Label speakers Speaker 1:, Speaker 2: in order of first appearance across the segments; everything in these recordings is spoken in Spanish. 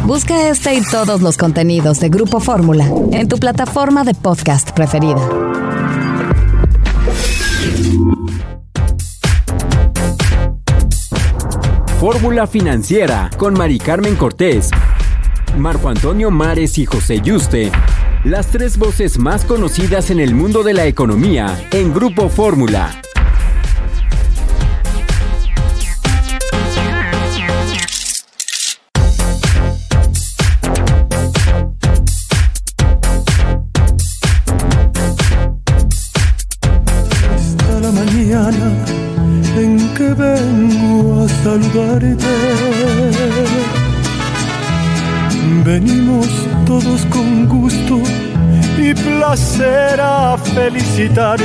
Speaker 1: Busca este y todos los contenidos de Grupo Fórmula en tu plataforma de podcast preferida.
Speaker 2: Fórmula Financiera con Mari Carmen Cortés, Marco Antonio Mares y José Yuste. Las tres voces más conocidas en el mundo de la economía en Grupo Fórmula.
Speaker 3: Esta la mañana en que vengo a saludarte. Venimos todos con gusto y placer a felicitarte.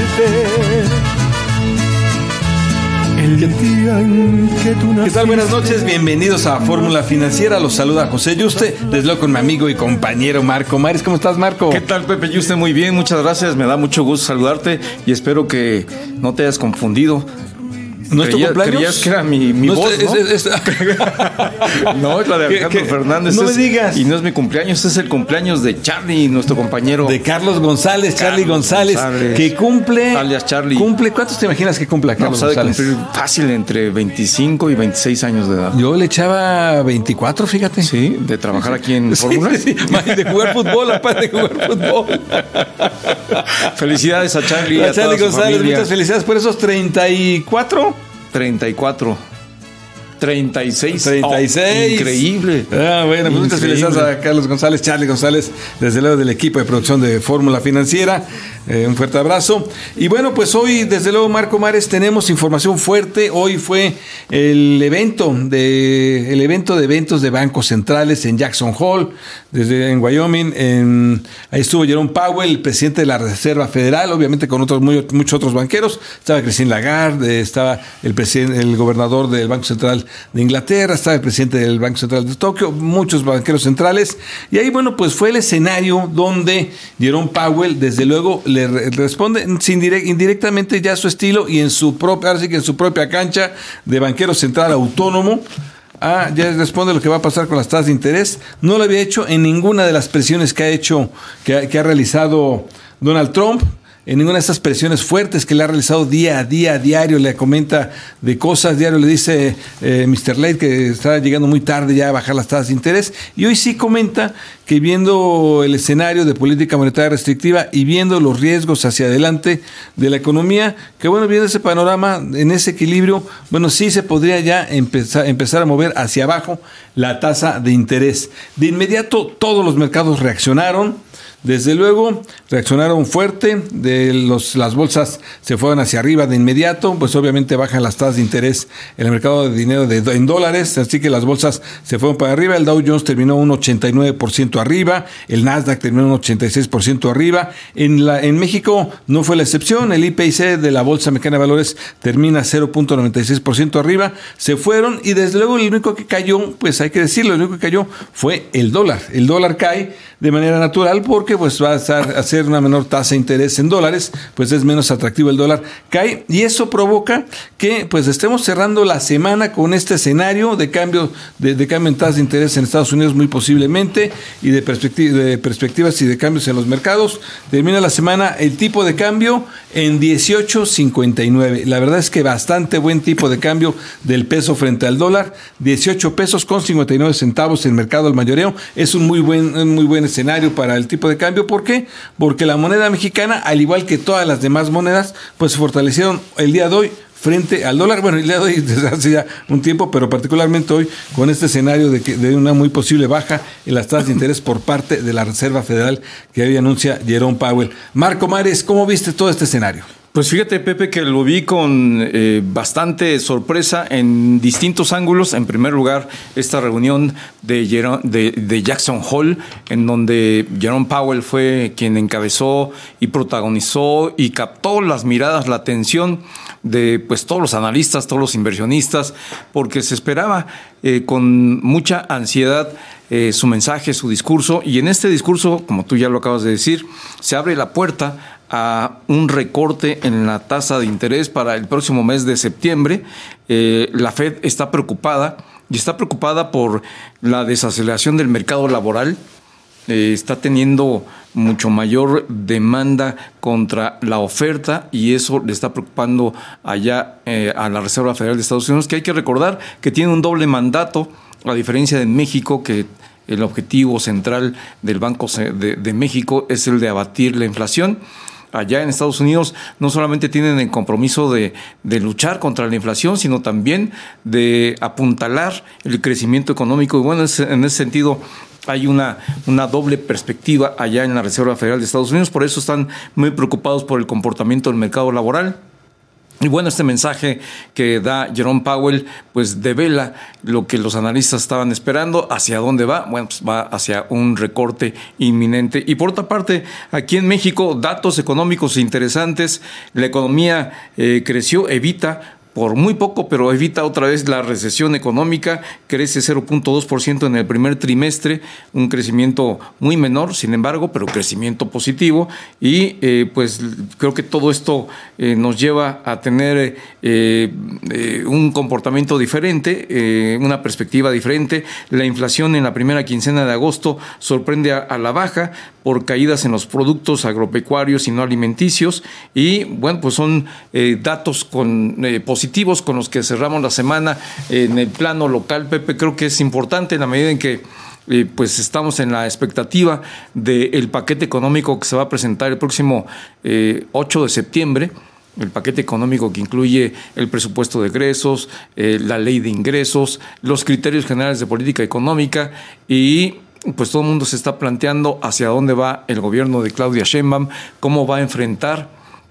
Speaker 3: El día en que tú naciste.
Speaker 4: ¿Qué tal? Buenas noches, bienvenidos a Fórmula Financiera. Los saluda José Yuste, desde luego con mi amigo y compañero Marco Mares. ¿Cómo estás, Marco?
Speaker 5: ¿Qué tal, Pepe Yuste? Muy bien, muchas gracias. Me da mucho gusto saludarte y espero que no te hayas confundido.
Speaker 4: ¿No es tu cumpleaños?
Speaker 5: Creías que era mi voz, ¿no? No, es la de Alejandro Fernández.
Speaker 4: No me digas.
Speaker 5: Y no es mi cumpleaños, es el cumpleaños de Charlie, nuestro compañero.
Speaker 4: De Carlos González, Charlie González, que cumple...
Speaker 5: Alias Charlie.
Speaker 4: ¿Cuántos te imaginas que cumple Carlos González?
Speaker 5: Cumplir fácil entre 25 y 26 años de edad.
Speaker 4: Yo le echaba 24, fíjate.
Speaker 5: Sí, de trabajar aquí en Fórmula.
Speaker 4: Sí, de jugar fútbol, aparte de jugar fútbol.
Speaker 5: Felicidades a Charlie.
Speaker 4: A Charlie González, muchas felicidades por esos 34.
Speaker 5: 34. 36.
Speaker 4: 36.
Speaker 5: Increíble.
Speaker 4: Bueno, pues muchas felicidades a Carlos González, Charlie González, desde luego del equipo de producción de Fórmula Financiera. Un fuerte abrazo. Y bueno, pues hoy, desde luego, Marco Mares, tenemos información fuerte. Hoy fue el evento de eventos de bancos centrales en Jackson Hole, en Wyoming. Ahí estuvo Jerome Powell, el presidente de la Reserva Federal, obviamente con muchos otros banqueros. Estaba Christine Lagarde, estaba el gobernador del Banco Central de Inglaterra, estaba el presidente del Banco Central de Tokio, muchos banqueros centrales. Y ahí, bueno, pues fue el escenario donde Jerome Powell, desde luego, le responde indirectamente ya a su estilo y en su propia cancha de banquero central autónomo. Ya responde lo que va a pasar con las tasas de interés. No lo había hecho en ninguna de las presiones que ha realizado Donald Trump. En ninguna de estas presiones fuertes que le ha realizado día a día, diario, le comenta de cosas, diario le dice Mr. Late que está llegando muy tarde ya a bajar las tasas de interés, y hoy sí comenta que viendo el escenario de política monetaria restrictiva y viendo los riesgos hacia adelante de la economía, que bueno, viendo ese panorama, en ese equilibrio, bueno, sí se podría ya empezar a mover hacia abajo la tasa de interés. De inmediato todos los mercados reaccionaron. Desde luego, reaccionaron fuerte, las bolsas se fueron hacia arriba de inmediato, pues obviamente bajan las tasas de interés en el mercado de dinero en dólares, así que las bolsas se fueron para arriba. El Dow Jones terminó un 89% arriba, el Nasdaq terminó un 86% arriba. En México no fue la excepción, el IPC de la Bolsa Mexicana de Valores termina 0.96% arriba, se fueron, y desde luego el único que cayó, pues hay que decirlo, el único que cayó fue el dólar. El dólar cae de manera natural porque pues va a hacer una menor tasa de interés en dólares, pues es menos atractivo el dólar, cae, y eso provoca que pues estemos cerrando la semana con este escenario de cambio en tasas de interés en Estados Unidos muy posiblemente, y de perspectivas y de cambios en los mercados. Termina la semana el tipo de cambio en 18.59. La verdad es que bastante buen tipo de cambio del peso frente al dólar, 18 pesos con 59 centavos en mercado al mayoreo. Es un muy buen escenario para el tipo de cambio. ¿Por qué? Porque la moneda mexicana, al igual que todas las demás monedas, pues se fortalecieron el día de hoy frente al dólar. Bueno, el día de hoy desde hace ya un tiempo, pero particularmente hoy con este escenario de una muy posible baja en las tasas de interés por parte de la Reserva Federal que hoy anuncia Jerome Powell. Marco Mares, ¿cómo viste todo este escenario?
Speaker 5: Pues fíjate, Pepe, que lo vi con bastante sorpresa en distintos ángulos. En primer lugar, esta reunión de Jackson Hole, en donde Jerome Powell fue quien encabezó y protagonizó y captó las miradas, la atención de pues todos los analistas, todos los inversionistas, porque se esperaba con mucha ansiedad su mensaje, su discurso. Y en este discurso, como tú ya lo acabas de decir, se abre la puerta a un recorte en la tasa de interés para el próximo mes de septiembre. La Fed está preocupada y está preocupada por la desaceleración del mercado laboral. Está teniendo mucho mayor demanda contra la oferta y eso le está preocupando allá a la Reserva Federal de Estados Unidos, que hay que recordar que tiene un doble mandato, a diferencia de México, que el objetivo central del Banco de México es el de abatir la inflación. Allá en Estados Unidos no solamente tienen el compromiso de luchar contra la inflación, sino también de apuntalar el crecimiento económico. Y bueno, en ese sentido hay una doble perspectiva allá en la Reserva Federal de Estados Unidos. Por eso están muy preocupados por el comportamiento del mercado laboral. Y bueno, este mensaje que da Jerome Powell pues devela lo que los analistas estaban esperando. ¿Hacia dónde va? Bueno, pues va hacia un recorte inminente. Y por otra parte, aquí en México, datos económicos interesantes. La economía creció, evita por muy poco, pero evita otra vez la recesión económica, crece 0.2% en el primer trimestre, un crecimiento muy menor, sin embargo, pero crecimiento positivo, y pues creo que todo esto nos lleva a tener un comportamiento diferente, una perspectiva diferente. La inflación en la primera quincena de agosto sorprende a la baja por caídas en los productos agropecuarios y no alimenticios, y bueno, pues son datos positivos con los que cerramos la semana en el plano local. Pepe, creo que es importante en la medida en que pues estamos en la expectativa del paquete económico que se va a presentar el próximo 8 de septiembre. El paquete económico que incluye el presupuesto de egresos, la ley de ingresos, los criterios generales de política económica, y pues todo el mundo se está planteando hacia dónde va el gobierno de Claudia Sheinbaum, cómo va a enfrentar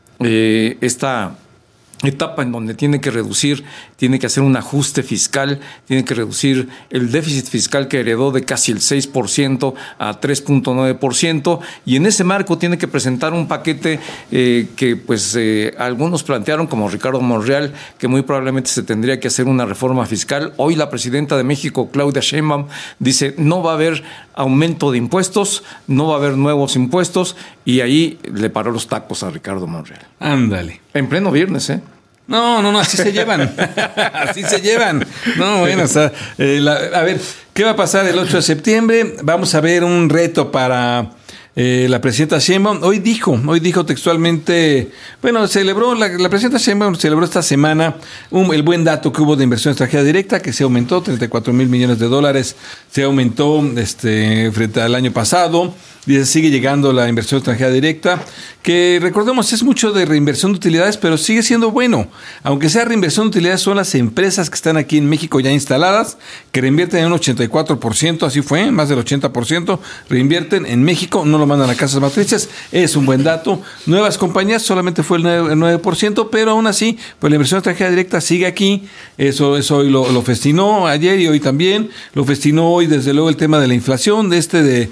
Speaker 5: esta etapa en donde tiene que reducir, tiene que hacer un ajuste fiscal, tiene que reducir el déficit fiscal que heredó de casi el 6% a 3.9%, y en ese marco tiene que presentar un paquete que pues algunos plantearon, como Ricardo Monreal, que muy probablemente se tendría que hacer una reforma fiscal. Hoy la presidenta de México, Claudia Sheinbaum, dice no va a haber aumento de impuestos, no va a haber nuevos impuestos, y ahí le paró los tacos a Ricardo Monreal.
Speaker 4: Ándale.
Speaker 5: En pleno viernes, ¿eh?
Speaker 4: No, así se llevan. Así se llevan. No, bueno, o sea, a ver, ¿qué va a pasar el 8 de septiembre? Vamos a ver un reto para la presidenta Sheinbaum. Hoy dijo textualmente, bueno, la presidenta Sheinbaum celebró esta semana el buen dato que hubo de inversión extranjera directa, que se aumentó 34,000 millones de dólares, se aumentó frente al año pasado. Dice, sigue llegando la inversión extranjera directa, que recordemos es mucho de reinversión de utilidades, pero sigue siendo bueno. Aunque sea reinversión de utilidades, son las empresas que están aquí en México ya instaladas, que reinvierten en un 84%, así fue, más del 80%, reinvierten en México, no lo mandan a casas matrices, es un buen dato. Nuevas compañías solamente fue el 9%, pero aún así, pues la inversión extranjera directa sigue aquí. Eso hoy lo festinó ayer y hoy también. Lo festinó hoy, desde luego, el tema de la inflación, de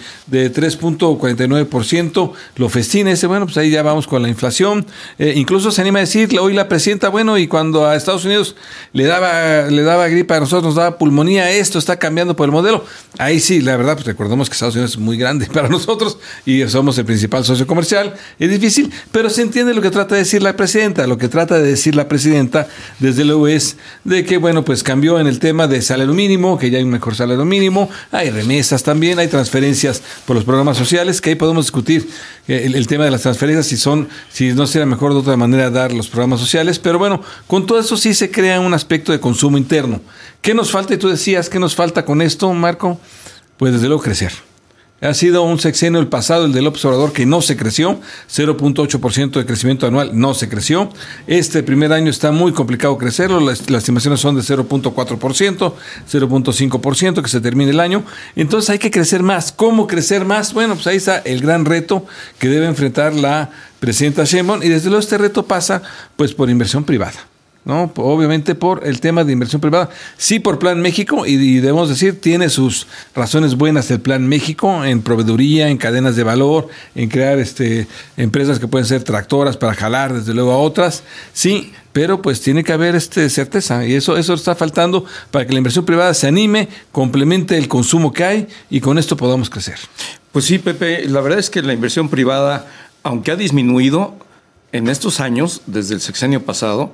Speaker 4: 3.49%, lo festina ese, bueno, pues ahí ya vamos con la inflación. Incluso se anima a decir hoy la presidenta, bueno, y cuando a Estados Unidos le daba gripa, a nosotros nos daba pulmonía, esto está cambiando por el modelo. Ahí sí, la verdad, pues recordemos que Estados Unidos es muy grande para nosotros y somos el principal socio comercial. Es difícil, pero se entiende lo que trata de decir la presidenta. Lo que trata de decir la presidenta, desde luego, es de que, bueno, pues cambió en el tema de salario mínimo, que ya hay un mejor salario mínimo, hay remesas también, hay transferencias por los programas sociales, que ahí podemos discutir el tema de las transferencias, si no sería mejor de otra manera dar los programas sociales, pero bueno, con todo eso sí se crea un aspecto de consumo interno. ¿Qué nos falta? Y tú decías, ¿qué nos falta con esto, Marco? Pues desde luego crecer. Ha sido un sexenio el pasado, el de López Obrador, que no se creció, 0.8% de crecimiento anual, no se creció. Este primer año está muy complicado crecerlo, las estimaciones son de 0.4%, 0.5% que se termine el año. Entonces hay que crecer más. ¿Cómo crecer más? Bueno, pues ahí está el gran reto que debe enfrentar la presidenta Sheinbaum, y desde luego este reto pasa pues por inversión privada, ¿no? Obviamente por el tema de inversión privada, sí por Plan México, y debemos decir, tiene sus razones buenas el Plan México en proveeduría, en cadenas de valor, en crear empresas que pueden ser tractoras para jalar desde luego a otras, sí, pero pues tiene que haber certeza, y eso está faltando para que la inversión privada se anime, complemente el consumo que hay, y con esto podamos crecer.
Speaker 5: Pues sí, Pepe, la verdad es que la inversión privada, aunque ha disminuido en estos años, desde el sexenio pasado,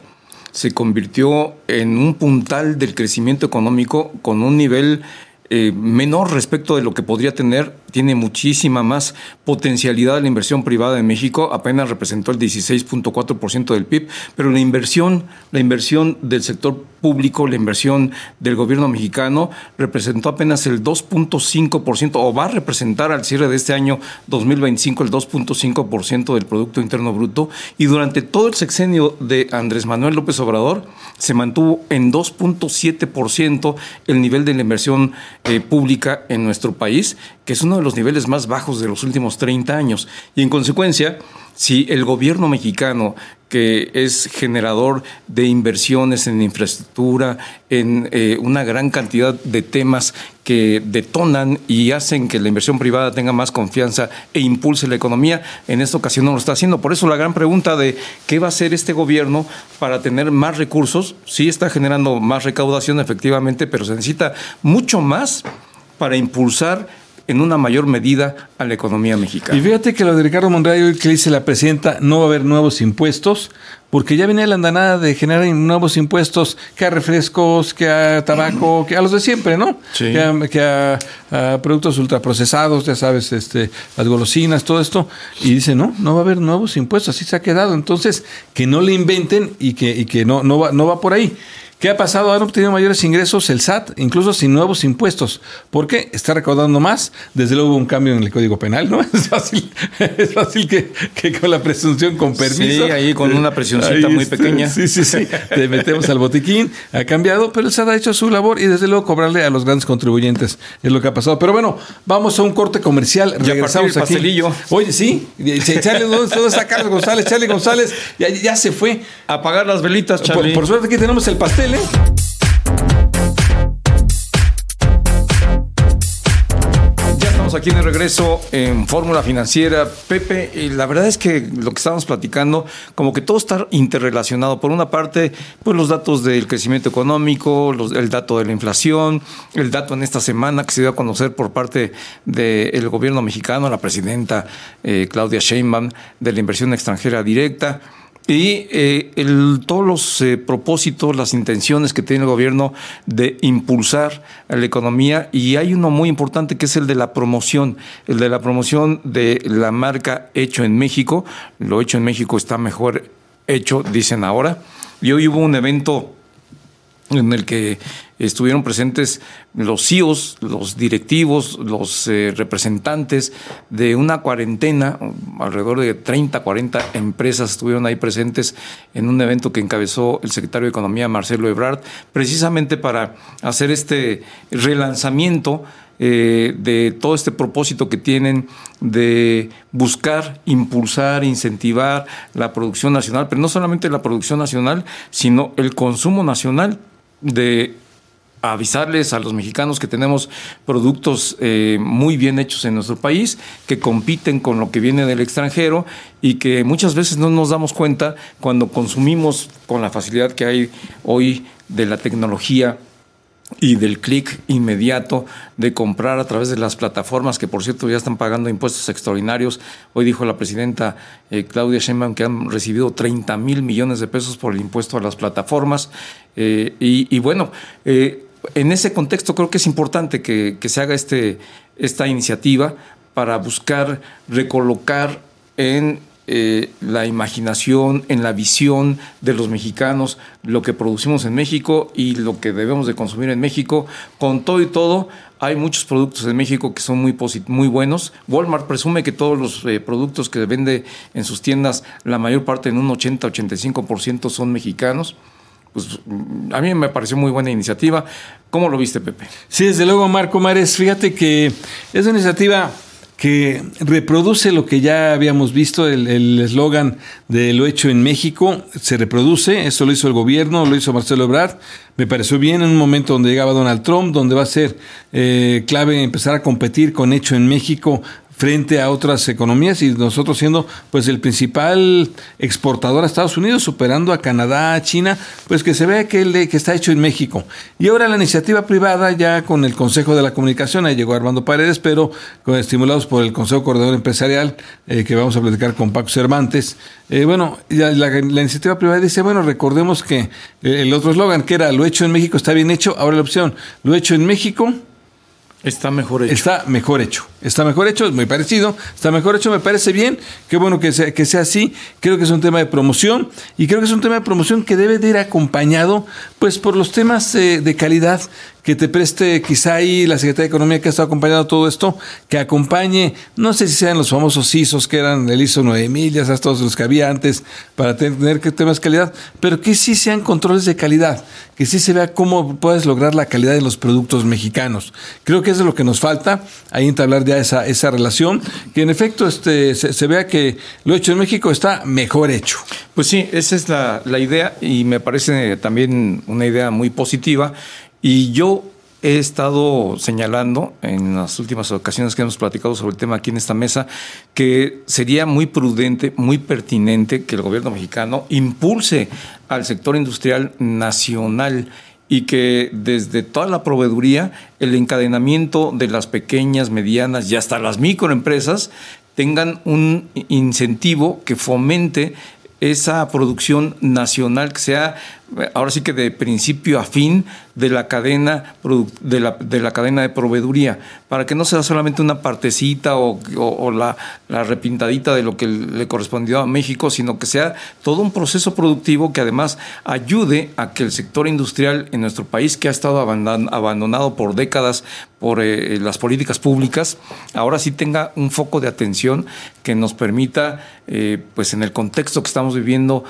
Speaker 5: se convirtió en un puntal del crecimiento económico con un nivel menor respecto de lo que podría tener. Tiene muchísima más potencialidad la inversión privada en México, apenas representó el 16.4% del PIB, pero la inversión del sector público, la inversión del gobierno mexicano representó apenas el 2.5%, o va a representar al cierre de este año 2025 el 2.5% del Producto Interno Bruto, y durante todo el sexenio de Andrés Manuel López Obrador se mantuvo en 2.7% el nivel de la inversión pública en nuestro país, que es uno de los niveles más bajos de los últimos 30 años. Y en consecuencia, si el gobierno mexicano, que es generador de inversiones en infraestructura, en una gran cantidad de temas que detonan y hacen que la inversión privada tenga más confianza e impulse la economía, en esta ocasión no lo está haciendo. Por eso la gran pregunta de qué va a hacer este gobierno para tener más recursos. Sí está generando más recaudación, efectivamente, pero se necesita mucho más para impulsar en una mayor medida a la economía mexicana.
Speaker 4: Y fíjate que lo de Ricardo Monreal, hoy que dice la presidenta, no va a haber nuevos impuestos, porque ya venía la andanada de generar nuevos impuestos, que a refrescos, que a tabaco, que a los de siempre, ¿no?
Speaker 5: Sí.
Speaker 4: Que a productos ultraprocesados, ya sabes, las golosinas, todo esto. Y dice, no va a haber nuevos impuestos, así se ha quedado. Entonces, que no le inventen y que no va por ahí. ¿Qué ha pasado? Han obtenido mayores ingresos el SAT, incluso sin nuevos impuestos. ¿Por qué? Está recaudando más. Desde luego hubo un cambio en el Código Penal, ¿no? Es fácil que con la presunción con permiso.
Speaker 5: Sí, ahí con una presioncita muy pequeña.
Speaker 4: Sí. Te metemos al botiquín. Ha cambiado, pero el SAT ha hecho su labor y desde luego cobrarle a los grandes contribuyentes. Es lo que ha pasado. Pero bueno, vamos a un corte comercial.
Speaker 5: Ya
Speaker 4: regresamos
Speaker 5: el
Speaker 4: aquí.
Speaker 5: Pastelillo.
Speaker 4: Oye, sí. ¿Dónde está Carlos González? Charlie González. Ya se fue.
Speaker 5: Apagar las velitas, Charlie.
Speaker 4: Por suerte aquí tenemos el pastel, ¿eh?
Speaker 5: Ya estamos aquí de regreso en Fórmula Financiera. Pepe, y la verdad es que lo que estábamos platicando, como que todo está interrelacionado. Por una parte, pues los datos del crecimiento económico, el dato de la inflación, el dato en esta semana que se dio a conocer por parte del gobierno mexicano, la presidenta Claudia Sheinbaum, de la inversión extranjera directa. Y todos los propósitos, las intenciones que tiene el gobierno de impulsar a la economía, y hay uno muy importante que es el de la promoción de la marca Hecho en México. Lo hecho en México está mejor hecho, dicen ahora. Y hoy hubo un evento en el que estuvieron presentes los CEOs, los directivos, los representantes de una cuarentena, alrededor de 30, 40 empresas estuvieron ahí presentes en un evento que encabezó el secretario de Economía, Marcelo Ebrard, precisamente para hacer este relanzamiento de todo este propósito que tienen de buscar, impulsar, incentivar la producción nacional, pero no solamente la producción nacional, sino el consumo nacional, de avisarles a los mexicanos que tenemos productos muy bien hechos en nuestro país, que compiten con lo que viene del extranjero y que muchas veces no nos damos cuenta cuando consumimos con la facilidad que hay hoy de la tecnología y del clic inmediato de comprar a través de las plataformas, que por cierto ya están pagando impuestos extraordinarios. Hoy dijo la presidenta Claudia Sheinbaum que han recibido 30,000 millones de pesos por el impuesto a las plataformas. Y bueno, en ese contexto creo que es importante que se haga esta iniciativa para buscar recolocar en la imaginación, en la visión de los mexicanos, lo que producimos en México y lo que debemos de consumir en México. Con todo y todo, hay muchos productos en México que son muy buenos. Walmart presume que todos los productos que vende en sus tiendas, la mayor parte, en un 80-85%, son mexicanos. Pues a mí me pareció muy buena iniciativa. ¿Cómo lo viste, Pepe?
Speaker 4: Sí, desde luego, Marco Mares. Fíjate que es una iniciativa que reproduce lo que ya habíamos visto, el eslogan de lo hecho en México, se reproduce. Eso lo hizo el gobierno, lo hizo Marcelo Ebrard. Me pareció bien en un momento donde llegaba Donald Trump, donde va a ser clave empezar a competir con hecho en México frente a otras economías, y nosotros siendo pues el principal exportador a Estados Unidos, superando a Canadá, a China, pues que se vea que está hecho en México. Y ahora la iniciativa privada, ya con el Consejo de la Comunicación, ahí llegó Armando Paredes, pero estimulados por el Consejo Coordinador Empresarial, que vamos a platicar con Paco Cervantes. La iniciativa privada dice, bueno, recordemos que el otro eslogan, que era lo hecho en México está bien hecho, ahora la opción, lo hecho en México
Speaker 5: está mejor hecho.
Speaker 4: Está mejor hecho. Está mejor hecho, es muy parecido. Está mejor hecho, me parece bien. Qué bueno que sea así. Creo que es un tema de promoción. Y creo que es un tema de promoción que debe de ir acompañado pues por los temas de calidad que te preste quizá ahí la Secretaría de Economía, que ha estado acompañando todo esto, que acompañe, no sé si sean los famosos ISOs, que eran el ISO 9000, ya sabes, todos los que había antes, para tener temas de calidad, pero que sí sean controles de calidad, que sí se vea cómo puedes lograr la calidad de los productos mexicanos. Creo que eso es lo que nos falta, ahí entablar ya esa relación, que en efecto se vea que lo hecho en México está mejor hecho.
Speaker 5: Pues sí, esa es la idea, y me parece también una idea muy positiva. Y yo he estado señalando en las últimas ocasiones que hemos platicado sobre el tema aquí en esta mesa, que sería muy prudente, muy pertinente que el gobierno mexicano impulse al sector industrial nacional, y que desde toda la proveeduría, el encadenamiento de las pequeñas, medianas y hasta las microempresas tengan un incentivo que fomente esa producción nacional, que sea ahora sí que de principio a fin de la cadena de la cadena de proveeduría, para que no sea solamente una partecita o la repintadita de lo que le correspondió a México, sino que sea todo un proceso productivo que además ayude a que el sector industrial en nuestro país, que ha estado abandonado por décadas por las políticas públicas, ahora sí tenga un foco de atención que nos permita, pues en el contexto que estamos viviendo,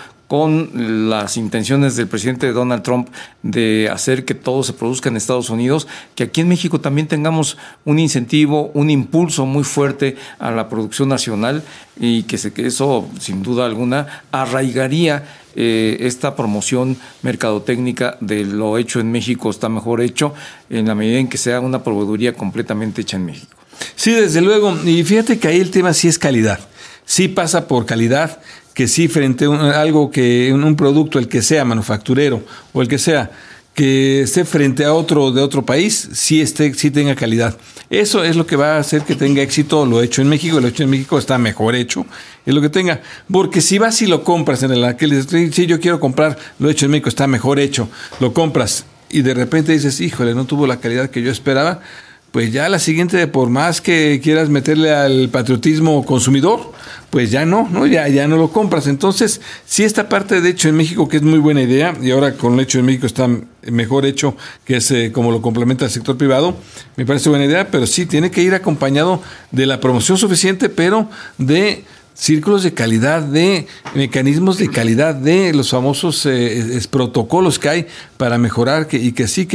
Speaker 5: con las intenciones del presidente Donald Trump de hacer que todo se produzca en Estados Unidos, que aquí en México también tengamos un incentivo, un impulso muy fuerte a la producción nacional, y que eso, sin duda alguna, arraigaría esta promoción mercadotécnica de lo hecho en México está mejor hecho, en la medida en que sea una proveeduría completamente hecha en México.
Speaker 4: Sí, desde luego. Y fíjate que ahí el tema sí es calidad. Sí pasa por calidad, que sí frente a algo que un producto, el que sea manufacturero o el que sea, que esté frente a otro de otro país, sí tenga calidad. Eso es lo que va a hacer que tenga éxito lo hecho en México. Lo hecho en México está mejor hecho, es lo que tenga. Porque si vas y lo compras en aquel, sí, yo quiero comprar lo hecho en México, está mejor hecho, lo compras y de repente dices, híjole, no tuvo la calidad que yo esperaba, pues ya la siguiente, por más que quieras meterle al patriotismo consumidor, pues ya no ya no lo compras. Entonces, sí, esta parte de hecho en México, que es muy buena idea, y ahora con el hecho en México está mejor hecho, que es como lo complementa el sector privado, me parece buena idea, pero sí tiene que ir acompañado de la promoción suficiente, pero de círculos de calidad, de mecanismos de calidad, de los famosos protocolos que hay para mejorar, y que sí,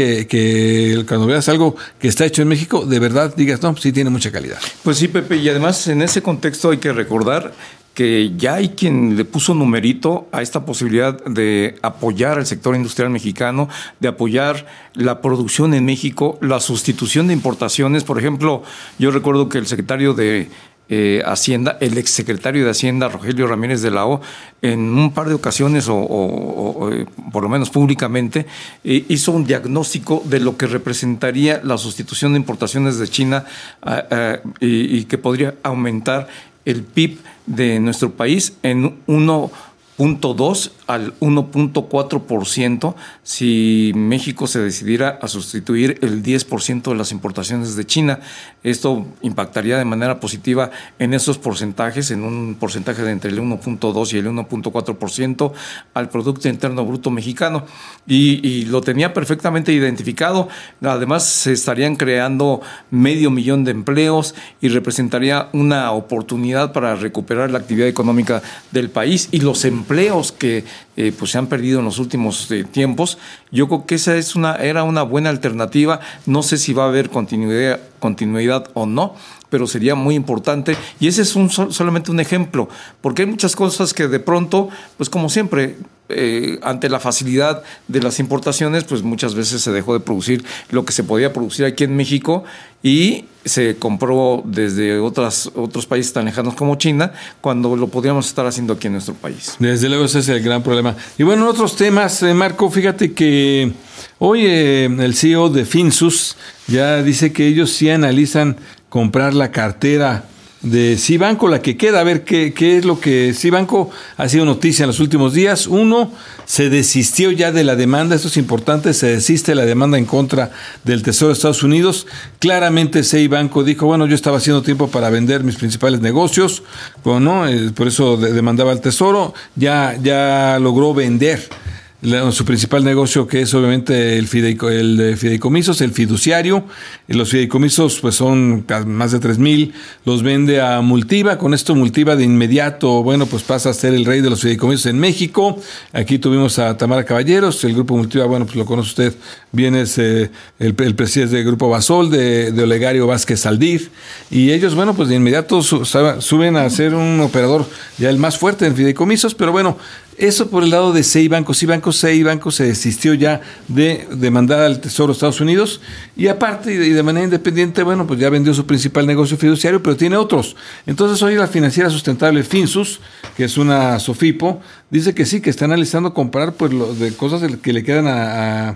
Speaker 4: que cuando veas algo que está hecho en México, de verdad digas, no, sí tiene mucha calidad.
Speaker 5: Pues sí, Pepe, y además en ese contexto hay que recordar que ya hay quien le puso numerito a esta posibilidad de apoyar al sector industrial mexicano, de apoyar la producción en México, la sustitución de importaciones. Por ejemplo, yo recuerdo que el secretario de Hacienda, el exsecretario de Hacienda, Rogelio Ramírez de la O, en un par de ocasiones, o por lo menos públicamente, hizo un diagnóstico de lo que representaría la sustitución de importaciones de China y que podría aumentar el PIB de nuestro país en 1.2 al 1.4% si México se decidiera a sustituir el 10% de las importaciones de China. Esto impactaría de manera positiva en esos porcentajes, en un porcentaje de entre el 1.2 y el 1.4% al Producto Interno Bruto mexicano. Y lo tenía perfectamente identificado. Además, se estarían creando 500,000 de empleos y representaría una oportunidad para recuperar la actividad económica del país y los empleos que pues se han perdido en los últimos tiempos. Yo creo que esa era una buena alternativa. No sé si va a haber continuidad o no, pero sería muy importante. Y ese es solamente un ejemplo, porque hay muchas cosas que de pronto, pues como siempre, ante la facilidad de las importaciones, pues muchas veces se dejó de producir lo que se podía producir aquí en México, y se compró desde otros países tan lejanos como China, cuando lo podríamos estar haciendo aquí en nuestro país.
Speaker 4: Desde luego ese es el gran problema. Y bueno, en otros temas, Marco, fíjate que hoy el CEO de Finsus ya dice que ellos sí analizan comprar la cartera de Cibanco, la que queda. A ver qué es lo que Cibanco ha sido noticia en los últimos días. Uno, se desistió ya de la demanda, esto es importante, se desiste de la demanda en contra del Tesoro de Estados Unidos. Claramente Cibanco dijo, bueno, yo estaba haciendo tiempo para vender mis principales negocios, bueno, por eso demandaba al Tesoro, ya logró vender su principal negocio, que es obviamente el de fideicomisos, el fiduciario. Los fideicomisos pues son más de 3,000, los vende a Multiva. Con esto Multiva de inmediato, bueno, pues pasa a ser el rey de los fideicomisos en México. Aquí tuvimos a Tamara Caballeros, el grupo Multiva, bueno, pues lo conoce usted bien, es el presidente del grupo Basol, de Olegario Vázquez Saldir, y ellos, bueno, pues de inmediato suben a ser un operador ya el más fuerte en fideicomisos. Pero bueno, eso por el lado de Cibanco se desistió ya de demandar al Tesoro de Estados Unidos, y aparte y de manera independiente, bueno, pues ya vendió su principal negocio fiduciario, pero tiene otros. Entonces hoy la financiera sustentable Finsus, que es una Sofipo, dice que sí, que está analizando comprar pues de cosas que le quedan a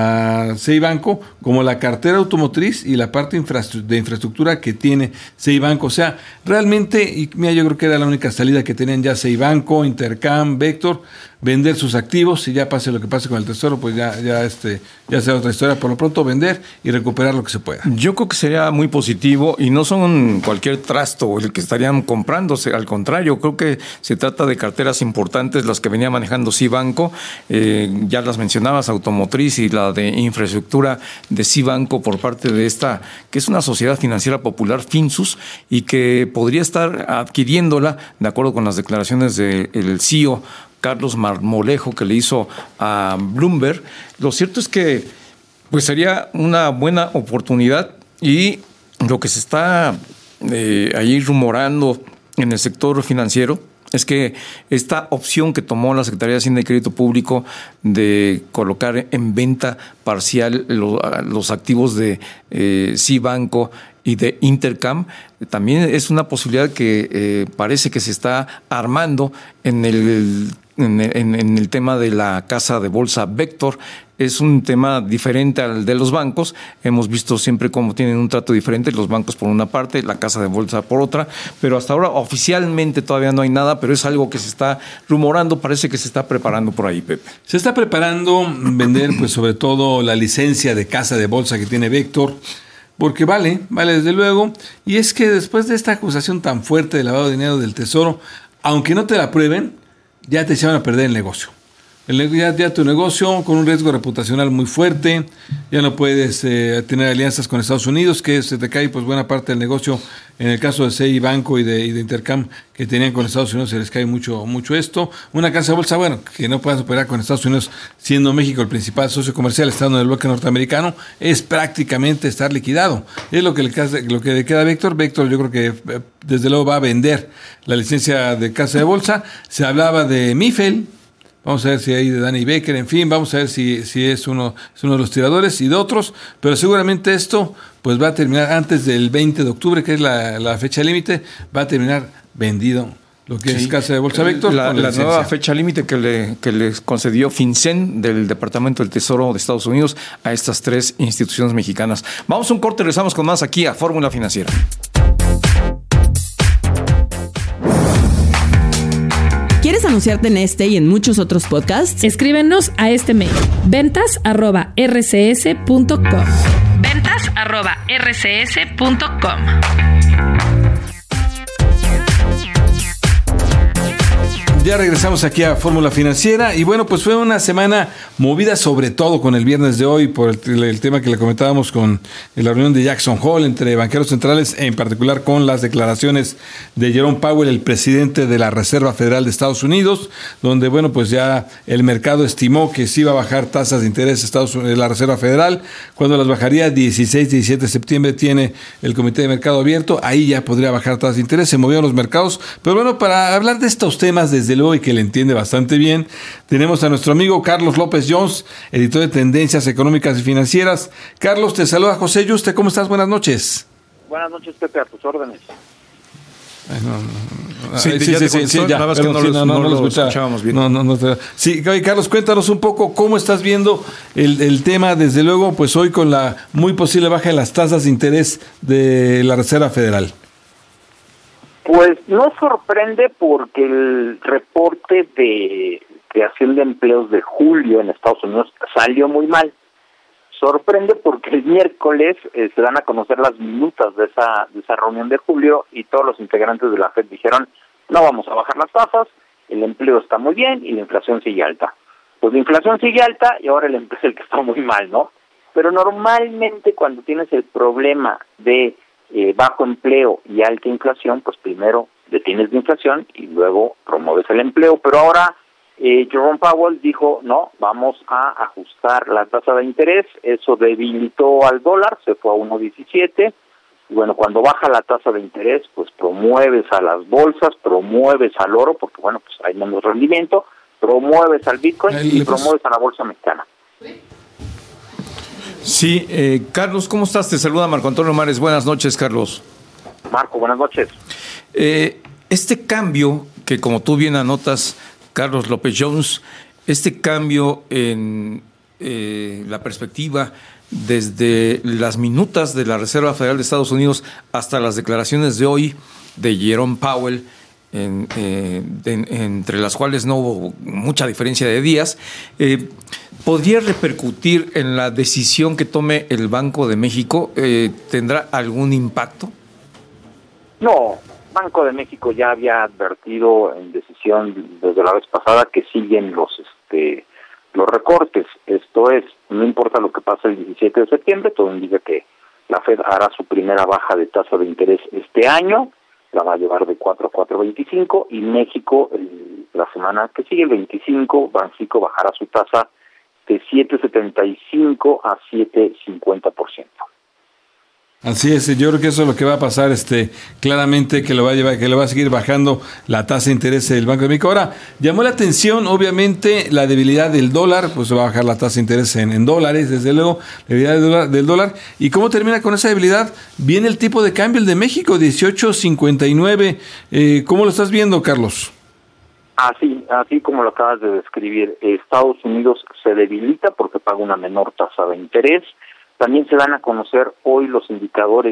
Speaker 4: Cibanco, como la cartera automotriz y la parte de infraestructura que tiene Cibanco. O sea, realmente, y mira, yo creo que era la única salida que tenían ya Cibanco, Intercam, Vector, vender sus activos, y ya pase lo que pase con el Tesoro, pues ya será otra historia. Por lo pronto vender y recuperar lo que se pueda.
Speaker 5: Yo creo que sería muy positivo, y no son cualquier trasto el que estarían comprándose, al contrario, creo que se trata de carteras importantes las que venía manejando Cibanco, ya las mencionabas, automotriz y la de infraestructura de Cibanco por parte de esta, que es una sociedad financiera popular, Finsus, y que podría estar adquiriéndola, de acuerdo con las declaraciones del CEO Carlos Marmolejo, que le hizo a Bloomberg. Lo cierto es que pues sería una buena oportunidad, y lo que se está ahí rumorando en el sector financiero es que esta opción que tomó la Secretaría de Hacienda y Crédito Público de colocar en venta parcial los activos de Cibanco y de Intercam, también es una posibilidad que parece que se está armando en el tema de la casa de bolsa Vector. Es un tema diferente al de los bancos. Hemos visto siempre cómo tienen un trato diferente, los bancos por una parte, la casa de bolsa por otra, pero hasta ahora oficialmente todavía no hay nada, pero es algo que se está rumorando, parece que se está preparando por ahí, Pepe.
Speaker 4: Se está preparando vender, pues sobre todo la licencia de casa de bolsa que tiene Vector, porque vale desde luego, y es que después de esta acusación tan fuerte de lavado de dinero del Tesoro, aunque no te la prueben, ya te echaban a perder el negocio. Ya tu negocio con un riesgo reputacional muy fuerte, ya no puedes tener alianzas con Estados Unidos, que se te cae pues buena parte del negocio. En el caso de Cibanco y de Intercam, que tenían con Estados Unidos, se les cae mucho mucho. Una casa de bolsa, bueno, que no puedas operar con Estados Unidos, siendo México el principal socio comercial, estando en el bloque norteamericano, es prácticamente estar liquidado. Es lo que le queda a Vector. Vector, yo creo que desde luego va a vender la licencia de casa de bolsa. Se hablaba de Mifel. Vamos a ver si hay de Danny Becker, en fin, vamos a ver si es uno de los tiradores y de otros, pero seguramente esto pues va a terminar antes del 20 de octubre, que es la fecha límite, va a terminar vendido lo que es casa de bolsa Vector.
Speaker 5: La nueva fecha límite que le concedió FinCEN del Departamento del Tesoro de Estados Unidos a estas tres instituciones mexicanas. Vamos a un corte, regresamos con más aquí a Fórmula Financiera.
Speaker 6: ¿Quieres anunciarte en este y en muchos otros podcasts?
Speaker 7: Escríbenos a este mail: ventas@rcs.com. ventas@rcs.com.
Speaker 4: Ya regresamos aquí a Fórmula Financiera, y bueno, pues fue una semana movida, sobre todo con el viernes de hoy, por el tema que le comentábamos con la reunión de Jackson Hole entre banqueros centrales, en particular con las declaraciones de Jerome Powell, el presidente de la Reserva Federal de Estados Unidos, donde bueno, pues ya el mercado estimó que sí iba a bajar tasas de interés la Reserva Federal, cuando las bajaría 16, 17 de septiembre tiene el Comité de Mercado Abierto, ahí ya podría bajar tasas de interés, se movieron los mercados. Pero bueno, para hablar de estos temas desde luego y que le entiende bastante bien, tenemos a nuestro amigo Carlos López Jones, editor de Tendencias Económicas y Financieras. Carlos, te saluda José Yuste, ¿cómo estás? Buenas noches.
Speaker 8: Buenas noches, Pepe, a tus órdenes.
Speaker 5: Nada más que no lo escuchábamos bien.
Speaker 4: Sí, Carlos, cuéntanos un poco cómo estás viendo el tema, desde luego, pues hoy con la muy posible baja en las tasas de interés de la Reserva Federal.
Speaker 8: Pues no sorprende porque el reporte de creación de empleos de julio en Estados Unidos salió muy mal. Sorprende porque el miércoles se dan a conocer las minutas de esa reunión de julio y todos los integrantes de la FED dijeron, no vamos a bajar las tasas, el empleo está muy bien y la inflación sigue alta. Pues la inflación sigue alta y ahora el empleo es el que está muy mal, ¿no? Pero normalmente cuando tienes el problema de bajo empleo y alta inflación, pues primero detienes la inflación y luego promueves el empleo. Pero ahora Jerome Powell dijo, no, vamos a ajustar la tasa de interés. Eso debilitó al dólar, se fue a 1.17. Y bueno, cuando baja la tasa de interés, pues promueves a las bolsas, promueves al oro, porque bueno, pues hay menos rendimiento, promueves al Bitcoin y promueves a la bolsa mexicana.
Speaker 5: Sí, Carlos, ¿cómo estás? Te saluda Marco Antonio Mares. Buenas noches, Carlos.
Speaker 8: Marco, buenas noches.
Speaker 5: Este cambio que, como tú bien anotas, Carlos López Jones, este cambio en la perspectiva desde las minutas de la Reserva Federal de Estados Unidos hasta las declaraciones de hoy de Jerome Powell, entre las cuales no hubo mucha diferencia de días, ¿podría repercutir en la decisión que tome el Banco de México? ¿Tendrá algún impacto?
Speaker 8: No, Banco de México ya había advertido en decisión desde la vez pasada que siguen los recortes. Esto es, no importa lo que pase el 17 de septiembre, todo indica que la FED hará su primera baja de tasa de interés este año, la va a llevar de 4 a 4.25 y México la semana que sigue, el 25, Banxico bajará su tasa de 7.75 a 7.50%.
Speaker 4: Así es, yo creo que eso es lo que va a pasar, claramente que lo va a llevar, que lo va a seguir bajando la tasa de interés del Banco de México. Ahora, llamó la atención, obviamente, la debilidad del dólar, pues va a bajar la tasa de interés en dólares, desde luego, la debilidad del dólar. ¿Y cómo termina con esa debilidad? Viene el tipo de cambio, el de México, 18.59. ¿Cómo lo estás viendo, Carlos?
Speaker 8: Así como lo acabas de describir, Estados Unidos se debilita porque paga una menor tasa de interés. También se dan a conocer hoy los indicadores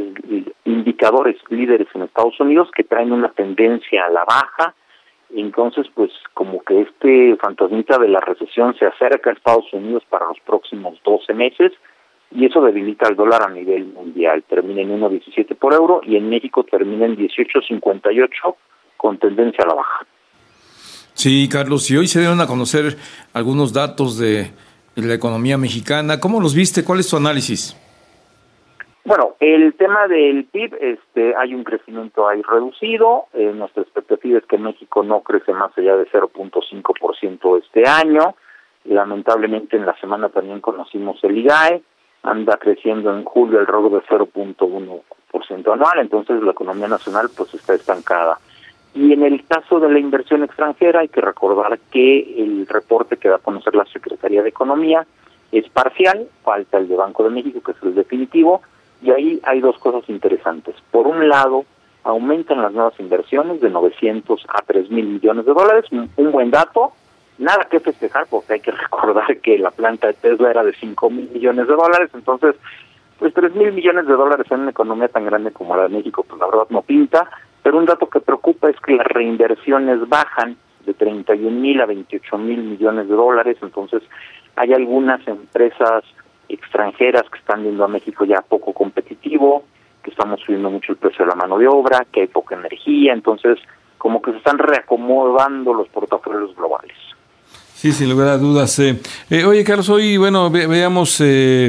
Speaker 8: líderes en Estados Unidos que traen una tendencia a la baja. Entonces, pues como que este fantasmita de la recesión se acerca a Estados Unidos para los próximos 12 meses y eso debilita al dólar a nivel mundial. Termina en 1.17 por euro y en México termina en 18.58 con tendencia a la baja.
Speaker 5: Sí, Carlos, y hoy se dieron a conocer algunos datos de la economía mexicana. ¿Cómo los viste? ¿Cuál es tu análisis?
Speaker 8: Bueno, el tema del PIB, hay un crecimiento ahí reducido. Nuestra expectativa es que México no crece más allá de 0.5% este año. Lamentablemente en la semana también conocimos el IGAE, anda creciendo en julio alrededor de 0.1% anual, entonces la economía nacional pues está estancada. Y en el caso de la inversión extranjera hay que recordar que el reporte que da a conocer la Secretaría de Economía es parcial, falta el de Banco de México, que es el definitivo, y ahí hay dos cosas interesantes. Por un lado, aumentan las nuevas inversiones de 900 a 3,000 millones de dólares, un buen dato, nada que festejar porque hay que recordar que la planta de Tesla era de 5,000 millones de dólares, entonces pues 3,000 millones de dólares en una economía tan grande como la de México, pues la verdad no pinta. Pero un dato que preocupa es que las reinversiones bajan de 31,000 a 28,000 millones de dólares, entonces hay algunas empresas extranjeras que están viendo a México ya poco competitivo, que estamos subiendo mucho el precio de la mano de obra, que hay poca energía, entonces como que se están reacomodando los portafolios globales.
Speaker 4: Sí, sin lugar a dudas. Oye, Carlos, hoy, bueno, veamos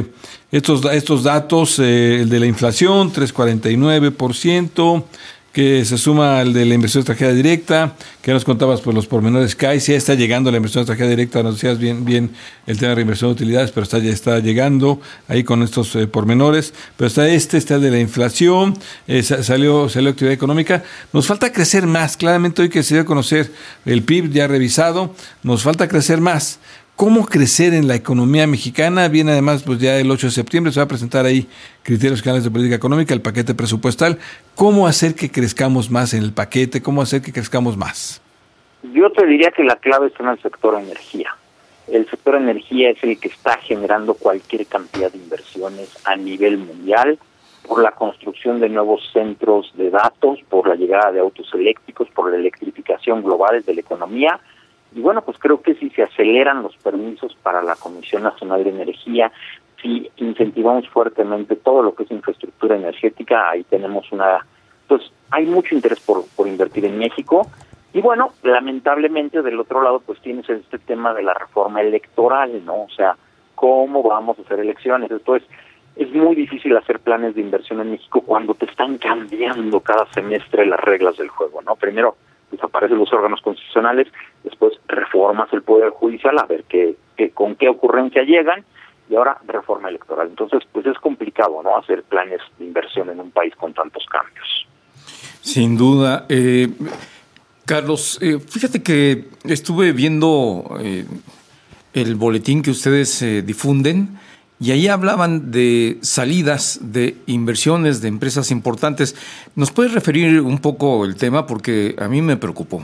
Speaker 4: estos datos, el de la inflación, 3.49%, que se suma al de la inversión extranjera directa, que nos contabas por los pormenores que hay, si ya está llegando la inversión extranjera directa, nos decías bien el tema de reinversión de utilidades, pero ya está llegando ahí con estos pormenores, pero está el de la inflación, salió actividad económica, nos falta crecer más, claramente hoy que se dio a conocer el PIB ya revisado, nos falta crecer más. cómo crecer en la economía mexicana. Viene además, pues ya el 8 de septiembre se va a presentar ahí criterios generales de política económica, el paquete presupuestal. ¿Cómo hacer que crezcamos más en el paquete? ¿Cómo hacer que crezcamos más?
Speaker 8: Yo te diría que la clave está en el sector energía. El sector energía es el que está generando cualquier cantidad de inversiones a nivel mundial, por la construcción de nuevos centros de datos, por la llegada de autos eléctricos, por la electrificación global de la economía. Y bueno, pues creo que si se aceleran los permisos para la Comisión Nacional de Energía, si incentivamos fuertemente todo lo que es infraestructura energética, ahí tenemos pues hay mucho interés por invertir en México. Y bueno, lamentablemente del otro lado pues tienes este tema de la reforma electoral, ¿no? O sea, ¿cómo vamos a hacer elecciones? Entonces, es muy difícil hacer planes de inversión en México cuando te están cambiando cada semestre las reglas del juego, ¿no? Primero desaparecen los órganos constitucionales, después reformas el Poder Judicial, a ver con qué ocurrencia llegan, y ahora reforma electoral. Entonces, pues es complicado, ¿no? Hacer planes de inversión en un país con tantos cambios.
Speaker 5: Sin duda. Carlos, fíjate que estuve viendo el boletín que ustedes difunden, y ahí hablaban de salidas de inversiones de empresas importantes. ¿Nos puedes referir un poco el tema? Porque a mí me preocupó.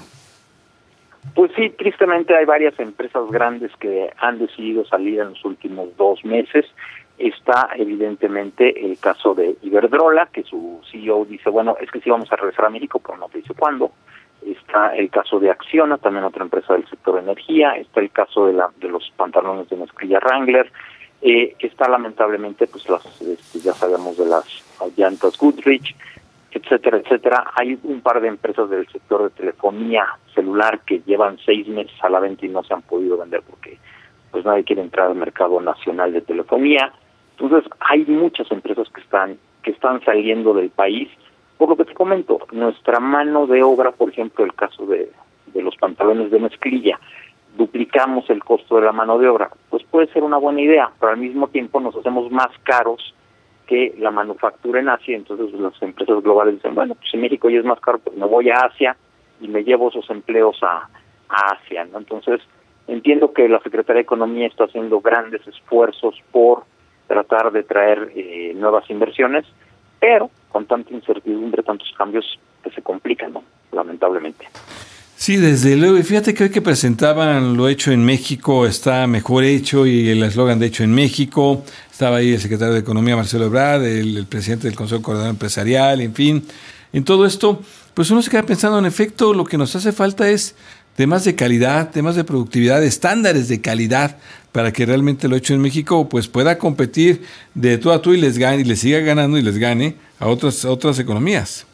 Speaker 8: Pues sí, tristemente hay varias empresas grandes que han decidido salir en los últimos 2 meses. Está evidentemente el caso de Iberdrola, que su CEO dice, bueno, es que sí vamos a regresar a México, pero no te dice cuándo. Está el caso de Acciona, también otra empresa del sector energía. Está el caso de los pantalones de mezclilla Wrangler. Está lamentablemente, pues ya sabemos de las llantas Goodrich, etcétera, etcétera. Hay un par de empresas del sector de telefonía celular que llevan 6 meses a la venta y no se han podido vender porque pues nadie quiere entrar al mercado nacional de telefonía. Entonces hay muchas empresas que están saliendo del país. Por lo que te comento, nuestra mano de obra, por ejemplo, el caso de los pantalones de mezclilla, duplicamos el costo de la mano de obra, pues puede ser una buena idea, pero al mismo tiempo nos hacemos más caros que la manufactura en Asia. Entonces las empresas globales dicen, bueno, pues en México ya es más caro, pues me voy a Asia y me llevo esos empleos a Asia, ¿no? Entonces entiendo que la Secretaría de Economía está haciendo grandes esfuerzos por tratar de traer nuevas inversiones, pero con tanta incertidumbre, tantos cambios, que se complican, ¿no? Lamentablemente.
Speaker 4: Sí, desde luego. Y fíjate que hoy que presentaban lo hecho en México está mejor hecho, y el eslogan de hecho en México. Estaba ahí el secretario de Economía, Marcelo Ebrard, el presidente del Consejo Coordinador Empresarial, en fin. En todo esto, pues uno se queda pensando, en efecto, lo que nos hace falta es temas de calidad, temas de productividad, estándares de calidad, para que realmente lo hecho en México pues pueda competir de tú a tú y les gane, y les siga ganando y les gane a otras economías.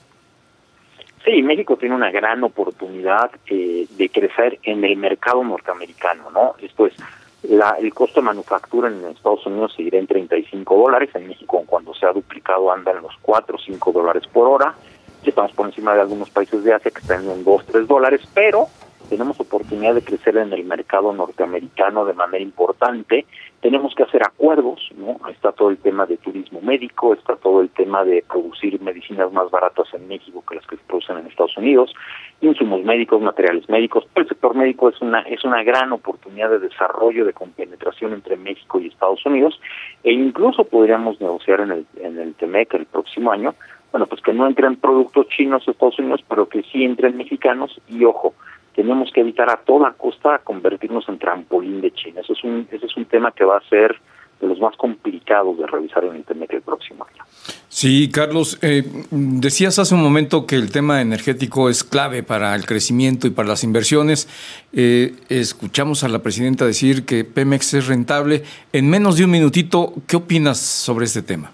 Speaker 8: Sí, México tiene una gran oportunidad de crecer en el mercado norteamericano, ¿no? Esto es, el costo de manufactura en Estados Unidos seguirá en $35, en México cuando se ha duplicado anda en los $4 o $5 por hora, estamos por encima de algunos países de Asia que están en $2 o $3, pero tenemos oportunidad de crecer en el mercado norteamericano de manera importante. Tenemos que hacer acuerdos, ¿no? Está todo el tema de turismo médico, está todo el tema de producir medicinas más baratas en México que las que se producen en Estados Unidos, insumos médicos, materiales médicos. El sector médico es una gran oportunidad de desarrollo, de compenetración entre México y Estados Unidos, e incluso podríamos negociar en el TEMEC el próximo año, bueno, pues que no entren productos chinos a Estados Unidos, pero que sí entren mexicanos. Y ojo, tenemos que evitar a toda costa convertirnos en trampolín de China. Ese es un tema que va a ser de los más complicados de revisar en el TEMEC el próximo año.
Speaker 5: Sí, Carlos, decías hace un momento que el tema energético es clave para el crecimiento y para las inversiones. Escuchamos a la presidenta decir que Pemex es rentable. En menos de un minutito, ¿qué opinas sobre este tema?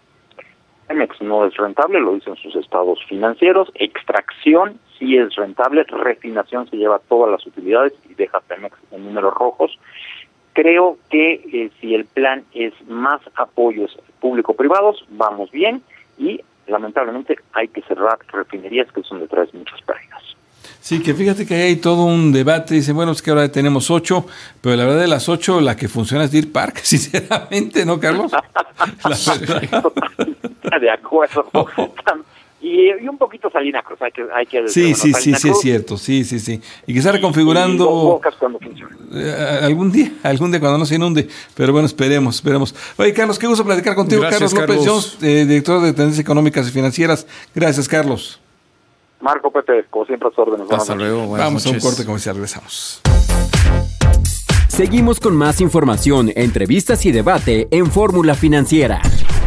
Speaker 8: Pemex no es rentable, lo dicen sus estados financieros. Extracción sí es rentable, refinación se lleva todas las utilidades y deja Pemex en números rojos. Creo que si el plan es más apoyos público-privados, vamos bien, y lamentablemente hay que cerrar refinerías, que es donde traes muchas pérdidas.
Speaker 4: Sí, que fíjate que hay todo un debate. Dicen, bueno, es que ahora tenemos 8, pero la verdad de las 8, la que funciona es Deer Park, sinceramente, ¿no, Carlos?
Speaker 8: De acuerdo. y un poquito Salina Cruz, hay que
Speaker 4: sí,
Speaker 8: decirlo,
Speaker 4: sí,
Speaker 8: Salina Cruz,
Speaker 4: es cierto, sí. Y que está reconfigurando
Speaker 8: y Bocas cuando funcione.
Speaker 4: algún día cuando no se inunde, pero bueno, esperemos. Oye, Carlos, qué gusto platicar contigo.
Speaker 5: Gracias,
Speaker 4: Carlos López
Speaker 5: Carlos.
Speaker 4: Jones, director de Tendencias Económicas y Financieras. Gracias, Carlos.
Speaker 8: Marco Pepe, como siempre a sus órdenes. Buenas
Speaker 5: Hasta
Speaker 8: noches.
Speaker 5: luego. Buenas
Speaker 4: Vamos a un
Speaker 5: noches.
Speaker 4: corte comercial, regresamos.
Speaker 2: Seguimos con más información, entrevistas y debate en Fórmula Financiera.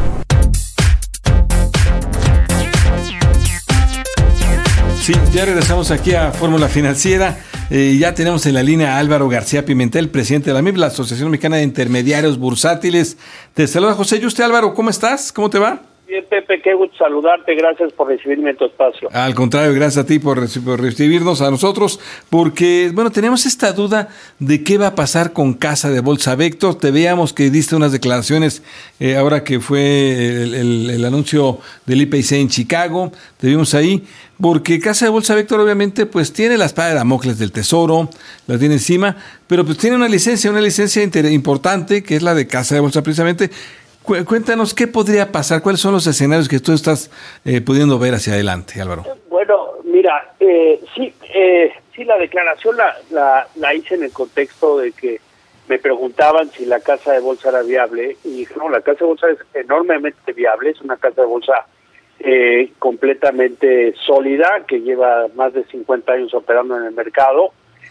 Speaker 4: Sí, ya regresamos aquí a Fórmula Financiera. Ya tenemos en la línea a Álvaro García Pimentel, presidente de la MIB, la Asociación Mexicana de Intermediarios Bursátiles. Te saluda José Yuste. Álvaro, ¿cómo estás? ¿Cómo te va?
Speaker 9: Bien, Pepe, qué gusto saludarte, gracias por recibirme en tu espacio.
Speaker 4: Al contrario, gracias a ti por recibirnos a nosotros, porque, bueno, tenemos esta duda de qué va a pasar con Casa de Bolsa Vector. Te veíamos que diste unas declaraciones ahora que fue el anuncio del IPC en Chicago, te vimos ahí, porque Casa de Bolsa Vector obviamente pues tiene la espada de Damocles del Tesoro, la tiene encima, pero pues tiene una licencia importante, que es la de Casa de Bolsa precisamente. Cuéntanos qué podría pasar, cuáles son los escenarios que tú estás pudiendo ver hacia adelante, Álvaro.
Speaker 9: Bueno, mira, sí, la declaración la hice en el contexto de que me preguntaban si la casa de bolsa era viable, y dije, no, la casa de bolsa es enormemente viable, es una casa de bolsa completamente sólida, que lleva más de 50 años operando en el mercado,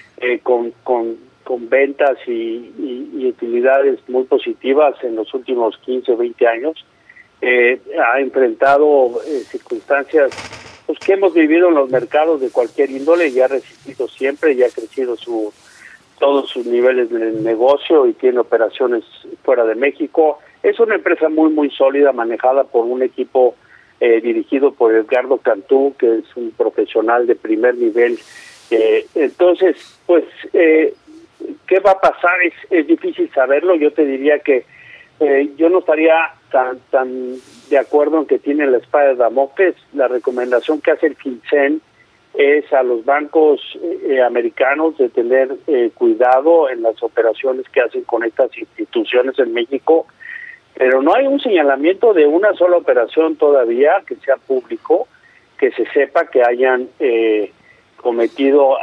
Speaker 9: con ventas y utilidades muy positivas en los últimos 15 o 20 años. Ha enfrentado circunstancias pues que hemos vivido en los mercados de cualquier índole, y ha resistido siempre, y ha crecido todos sus niveles de negocio, y tiene operaciones fuera de México. Es una empresa muy, muy sólida, manejada por un equipo dirigido por Edgardo Cantú, que es un profesional de primer nivel. Entonces, pues, ¿qué va a pasar? Es difícil saberlo. Yo te diría que yo no estaría tan de acuerdo en que tiene la espada de Damocles. La recomendación que hace el FinCEN es a los bancos americanos de tener cuidado en las operaciones que hacen con estas instituciones en México, pero no hay un señalamiento de una sola operación todavía que sea público, que se sepa que hayan cometido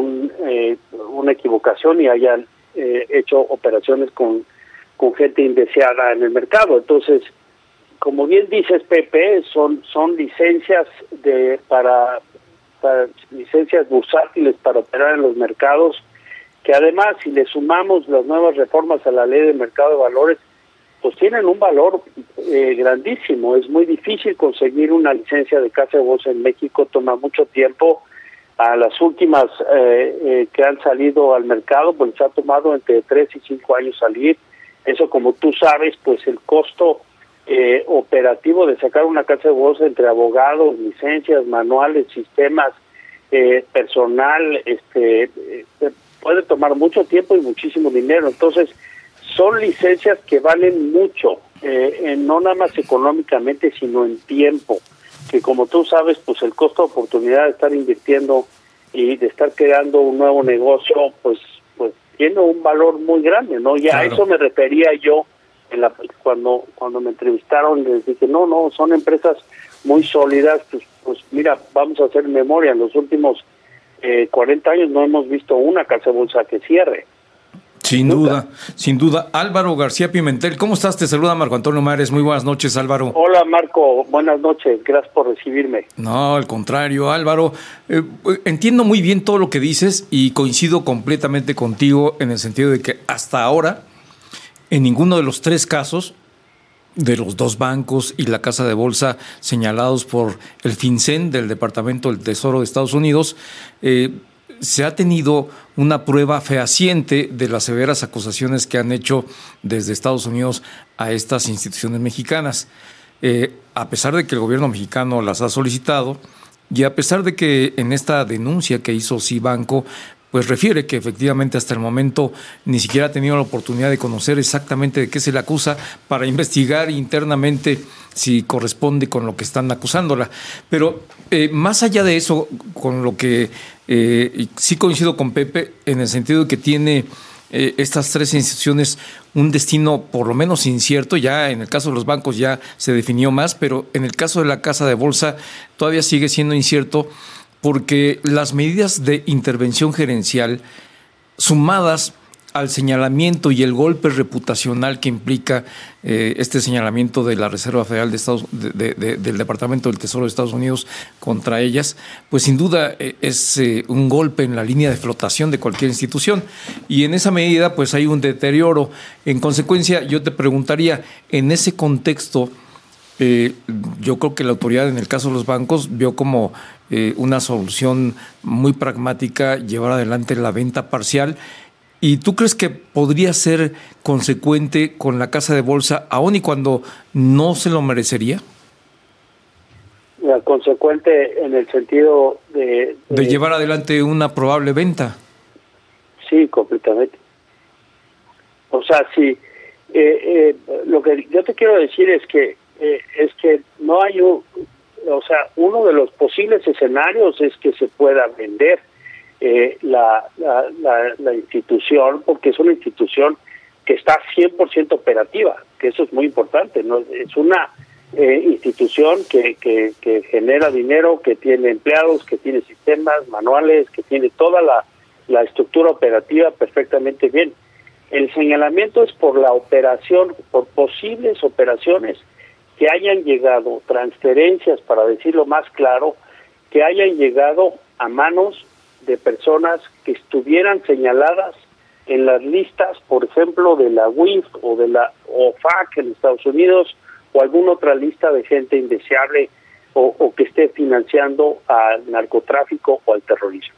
Speaker 9: una equivocación y hayan hecho operaciones con gente indeseada en el mercado. Entonces, como bien dices, Pepe, son licencias para licencias bursátiles para operar en los mercados, que además, si le sumamos las nuevas reformas a la ley de mercado de valores, pues tienen un valor grandísimo. Es muy difícil conseguir una licencia de casa de bolsa en México, toma mucho tiempo. A las últimas que han salido al mercado, pues les ha tomado entre 3 y 5 años salir. Eso, como tú sabes, pues el costo operativo de sacar una casa de bolsa entre abogados, licencias, manuales, sistemas, personal, puede tomar mucho tiempo y muchísimo dinero. Entonces, son licencias que valen mucho, no nada más económicamente, sino en tiempo, que como tú sabes, pues el costo de oportunidad de estar invirtiendo y de estar creando un nuevo negocio, pues tiene un valor muy grande, ¿no? Ya claro. A eso me refería yo cuando me entrevistaron. Les dije, no, son empresas muy sólidas. Pues mira, vamos a hacer memoria. En los últimos 40 años no hemos visto una casa de bolsa que cierre.
Speaker 5: Sin duda. Álvaro García Pimentel, ¿cómo estás? Te saluda Marco Antonio Mares. Muy buenas noches, Álvaro.
Speaker 9: Hola, Marco. Buenas noches. Gracias por recibirme.
Speaker 5: No, al contrario, Álvaro. Entiendo muy bien todo lo que dices y coincido completamente contigo en el sentido de que hasta ahora, en ninguno de los 3 casos, de los 2 bancos y la casa de bolsa señalados por el FinCEN del Departamento del Tesoro de Estados Unidos, se ha tenido una prueba fehaciente de las severas acusaciones que han hecho desde Estados Unidos a estas instituciones mexicanas. A pesar de que el gobierno mexicano las ha solicitado, y a pesar de que en esta denuncia que hizo Cibanco, pues refiere que efectivamente hasta el momento ni siquiera ha tenido la oportunidad de conocer exactamente de qué se le acusa para investigar internamente si corresponde con lo que están acusándola. Pero más allá de eso, con lo que sí coincido con Pepe, en el sentido de que tiene estas tres instituciones un destino por lo menos incierto. Ya en el caso de los bancos ya se definió más, pero en el caso de la casa de bolsa todavía sigue siendo incierto, porque las medidas de intervención gerencial sumadas al señalamiento y el golpe reputacional que implica este señalamiento de la Reserva Federal de del Departamento del Tesoro de Estados Unidos contra ellas, pues sin duda es un golpe en la línea de flotación de cualquier institución, y en esa medida pues hay un deterioro. En consecuencia, yo te preguntaría, en ese contexto, yo creo que la autoridad en el caso de los bancos vio como una solución muy pragmática llevar adelante la venta parcial. ¿Y tú crees que podría ser consecuente con la casa de bolsa, aun y cuando no se lo merecería?
Speaker 9: Consecuente en el sentido de
Speaker 5: llevar adelante una probable venta.
Speaker 9: Sí, completamente. O sea, sí. Lo que yo te quiero decir es que no hay uno de los posibles escenarios es que se pueda vender la institución, porque es una institución que está 100% operativa, que eso es muy importante, ¿no? Es una institución que genera dinero, que tiene empleados, que tiene sistemas manuales, que tiene toda la estructura operativa perfectamente bien. El señalamiento es por la operación, por posibles operaciones que hayan llegado, transferencias, para decirlo más claro, que hayan llegado a manos de personas que estuvieran señaladas en las listas, por ejemplo, de la UIF o de la OFAC en Estados Unidos, o alguna otra lista de gente indeseable o que esté financiando al narcotráfico o al terrorismo.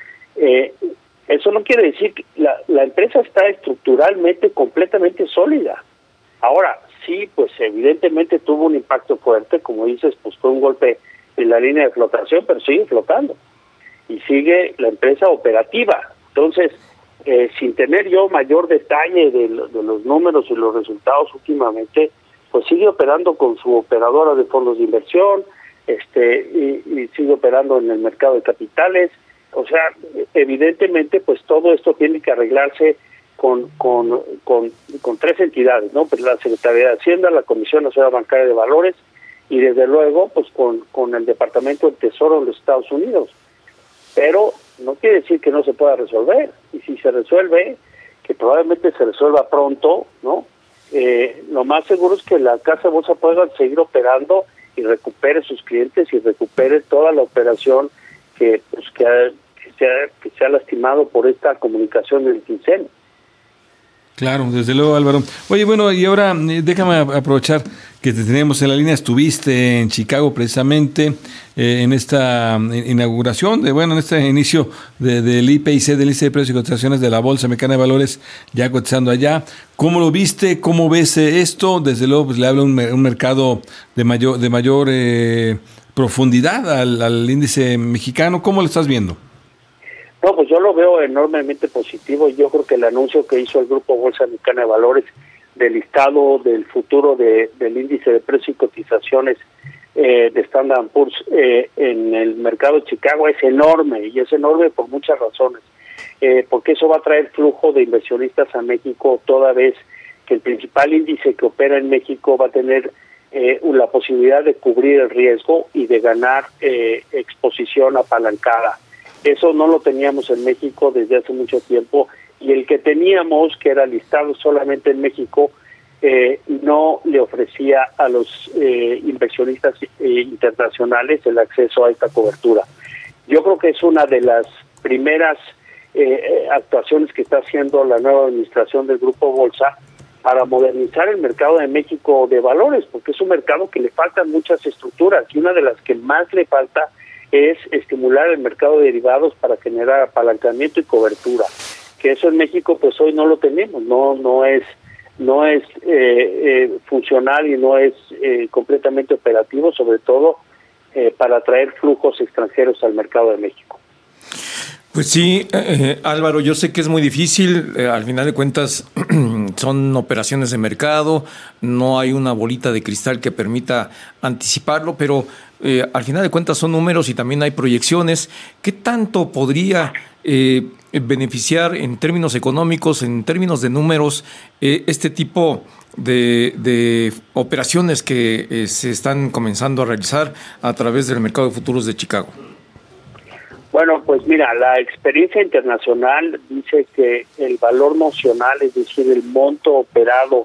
Speaker 9: Eso no quiere decir que la empresa está estructuralmente completamente sólida. Ahora, sí, pues evidentemente tuvo un impacto fuerte, como dices, pues fue un golpe en la línea de flotación, pero sigue flotando y sigue la empresa operativa. Entonces, sin tener yo mayor detalle de los números y los resultados últimamente, pues sigue operando con su operadora de fondos de inversión, y sigue operando en el mercado de capitales. O sea, evidentemente, pues todo esto tiene que arreglarse con tres entidades, ¿no? Pues la Secretaría de Hacienda, la Comisión Nacional Bancaria de Valores y desde luego pues con el Departamento del Tesoro de los Estados Unidos. Pero no quiere decir que no se pueda resolver, y si se resuelve, que probablemente se resuelva pronto, ¿no? Lo más seguro es que la casa de bolsa pueda seguir operando y recupere sus clientes y recupere toda la operación que se ha lastimado por esta comunicación del quinceno.
Speaker 4: Claro, desde luego, Álvaro. Oye, bueno, y ahora déjame aprovechar que te tenemos en la línea. Estuviste en Chicago precisamente en esta inauguración, en este inicio del IPIC, del índice de precios y cotizaciones de la Bolsa Mexicana de Valores, ya cotizando allá. ¿Cómo lo viste? ¿Cómo ves esto? Desde luego, pues le habla un mercado de mayor profundidad al índice mexicano. ¿Cómo lo estás viendo?
Speaker 9: No, pues yo lo veo enormemente positivo. Yo creo que el anuncio que hizo el Grupo Bolsa Mexicana de Valores del listado del futuro del índice de precios y cotizaciones de Standard & Poor's en el mercado de Chicago es enorme, y es enorme por muchas razones. Porque eso va a traer flujo de inversionistas a México, toda vez que el principal índice que opera en México va a tener la posibilidad de cubrir el riesgo y de ganar exposición apalancada. Eso no lo teníamos en México desde hace mucho tiempo, y el que teníamos, que era listado solamente en México, no le ofrecía a los inversionistas internacionales el acceso a esta cobertura. Yo creo que es una de las primeras actuaciones que está haciendo la nueva administración del Grupo Bolsa para modernizar el mercado de México de valores, porque es un mercado que le faltan muchas estructuras, y una de las que más le falta es estimular el mercado de derivados para generar apalancamiento y cobertura, que eso en México pues hoy no lo tenemos, no es funcional y no es completamente operativo, sobre todo para atraer flujos extranjeros al mercado de México.
Speaker 5: Pues sí, Álvaro, yo sé que es muy difícil, al final de cuentas son operaciones de mercado, no hay una bolita de cristal que permita anticiparlo, pero al final de cuentas son números y también hay proyecciones. ¿Qué tanto podría beneficiar en términos económicos, en términos de números, este tipo de operaciones que se están comenzando a realizar a través del mercado de futuros de Chicago?
Speaker 9: Bueno, pues mira, la experiencia internacional dice que el valor nocional, es decir, el monto operado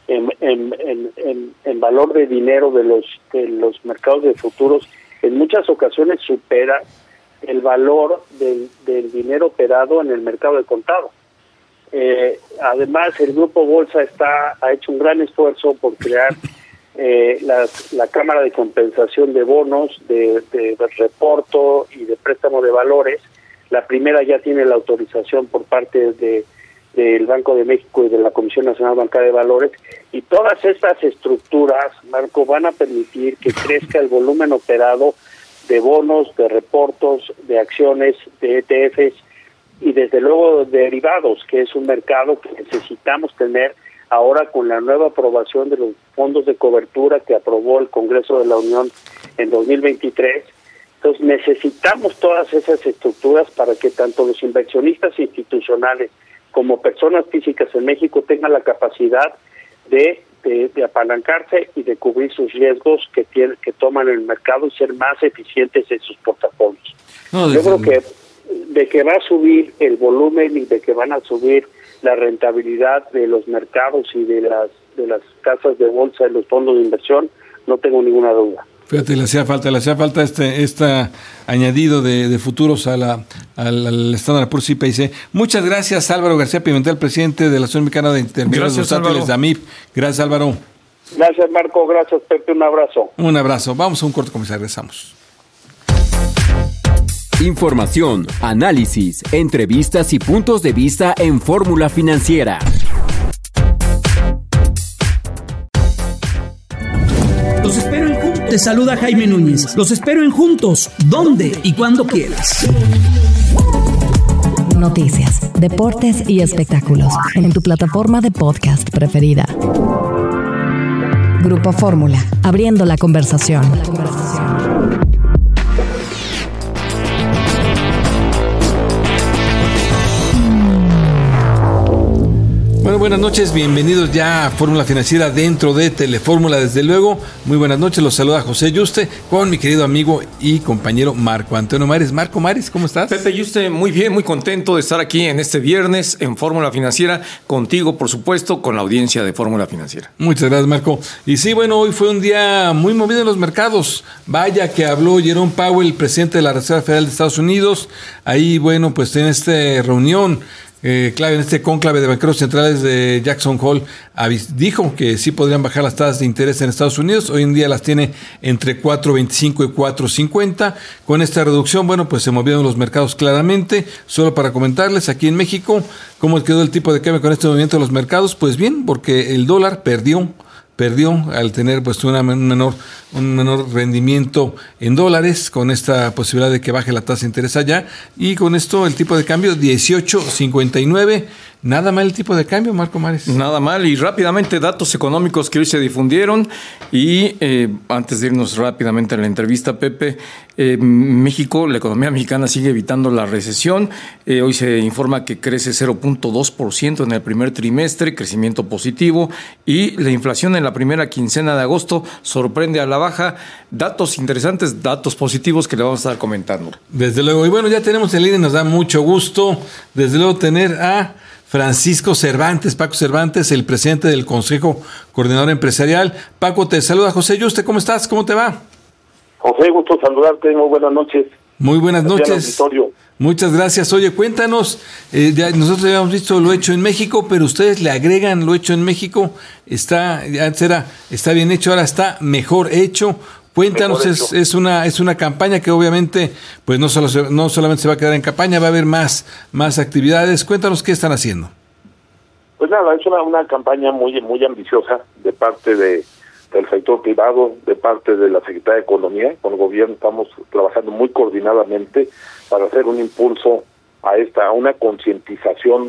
Speaker 9: en valor de dinero de los mercados de futuros, en muchas ocasiones supera el valor del dinero operado en el mercado de contado. Además, el Grupo Bolsa ha hecho un gran esfuerzo por crear la Cámara de Compensación de Bonos, de reporto y de préstamo de valores. La primera ya tiene la autorización por parte del Banco de México y de la Comisión Nacional Bancaria de Valores, y todas estas estructuras, Marco, van a permitir que crezca el volumen operado de bonos, de reportos, de acciones, de ETFs y desde luego de derivados, que es un mercado que necesitamos tener ahora con la nueva aprobación de los fondos de cobertura que aprobó el Congreso de la Unión en 2023. Entonces necesitamos todas esas estructuras para que tanto los inversionistas institucionales como personas físicas en México tengan la capacidad de apalancarse y de cubrir sus riesgos que toman en el mercado y ser más eficientes en sus portafolios. Yo creo que de que va a subir el volumen y de que van a subir la rentabilidad de los mercados y de las casas de bolsa y los fondos de inversión, no tengo ninguna duda.
Speaker 4: Fíjate, le hacía falta este añadido de futuros al Standard & Poor's CPIC. Muchas gracias, Álvaro García Pimentel, presidente de la Asociación Mexicana de Intermediarios Bursátiles, de AMIB. Gracias, Álvaro.
Speaker 9: Gracias, Marco. Gracias, Pepe. Un abrazo.
Speaker 4: Un abrazo. Vamos a un corto comercial. Regresamos.
Speaker 2: Información, análisis, entrevistas y puntos de vista en Fórmula Financiera.
Speaker 10: Los espero en Juntos. Te saluda Jaime Núñez. Los espero en Juntos, donde y cuando quieras.
Speaker 1: Noticias, deportes y espectáculos en tu plataforma de podcast preferida. Grupo Fórmula, abriendo la conversación.
Speaker 4: Bueno, buenas noches, bienvenidos ya a Fórmula Financiera dentro de Telefórmula, desde luego. Muy buenas noches, los saluda José Yuste con mi querido amigo y compañero Marco Antonio Mares. Marco Mares, ¿cómo estás?
Speaker 5: Pepe Yuste, muy bien, muy contento de estar aquí en este viernes en Fórmula Financiera, contigo, por supuesto, con la audiencia de Fórmula Financiera.
Speaker 4: Muchas gracias, Marco. Y sí, bueno, hoy fue un día muy movido en los mercados. Vaya que habló Jerome Powell, el presidente de la Reserva Federal de Estados Unidos. Ahí, bueno, pues en esta reunión clave, en este cónclave de banqueros centrales de Jackson Hole, dijo que sí podrían bajar las tasas de interés en Estados Unidos. Hoy en día las tiene entre 4.25 y 4.50. Con esta reducción, bueno, pues se movieron los mercados claramente. Solo para comentarles, aquí en México, ¿cómo quedó el tipo de cambio con este movimiento de los mercados? Pues bien, porque el dólar perdió al tener pues un menor rendimiento en dólares, con esta posibilidad de que baje la tasa de interés allá, y con esto el tipo de cambio 18.59. Nada mal el tipo de cambio, Marco Mares.
Speaker 5: Nada mal, y rápidamente datos económicos que hoy se difundieron, y antes de irnos rápidamente a la entrevista, Pepe, México, la economía mexicana sigue evitando la recesión. Hoy se informa que crece 0.2% en el primer trimestre, crecimiento positivo, y la inflación en la primera quincena de agosto sorprende a la baja. Datos interesantes, datos positivos que le vamos a estar comentando.
Speaker 4: Desde luego, y bueno, ya tenemos en línea, nos da mucho gusto, desde luego, tener a Francisco Cervantes, Paco Cervantes, el presidente del Consejo Coordinador Empresarial. Paco, te saluda José Yuste, ¿cómo estás? ¿Cómo te va?
Speaker 9: José, gusto saludarte, muy buenas noches.
Speaker 4: Muy buenas noches. Muchas gracias. Oye, cuéntanos, nosotros habíamos visto lo hecho en México, pero ustedes le agregan lo hecho en México. Antes está bien hecho, ahora está mejor hecho. Cuéntanos, es una campaña que obviamente pues no solamente se va a quedar en campaña, va a haber más actividades. Cuéntanos qué están haciendo.
Speaker 11: Pues nada, es una campaña muy ambiciosa de parte del sector privado, de parte de la Secretaría de Economía. Con el gobierno estamos trabajando muy coordinadamente para hacer un impulso a una concientización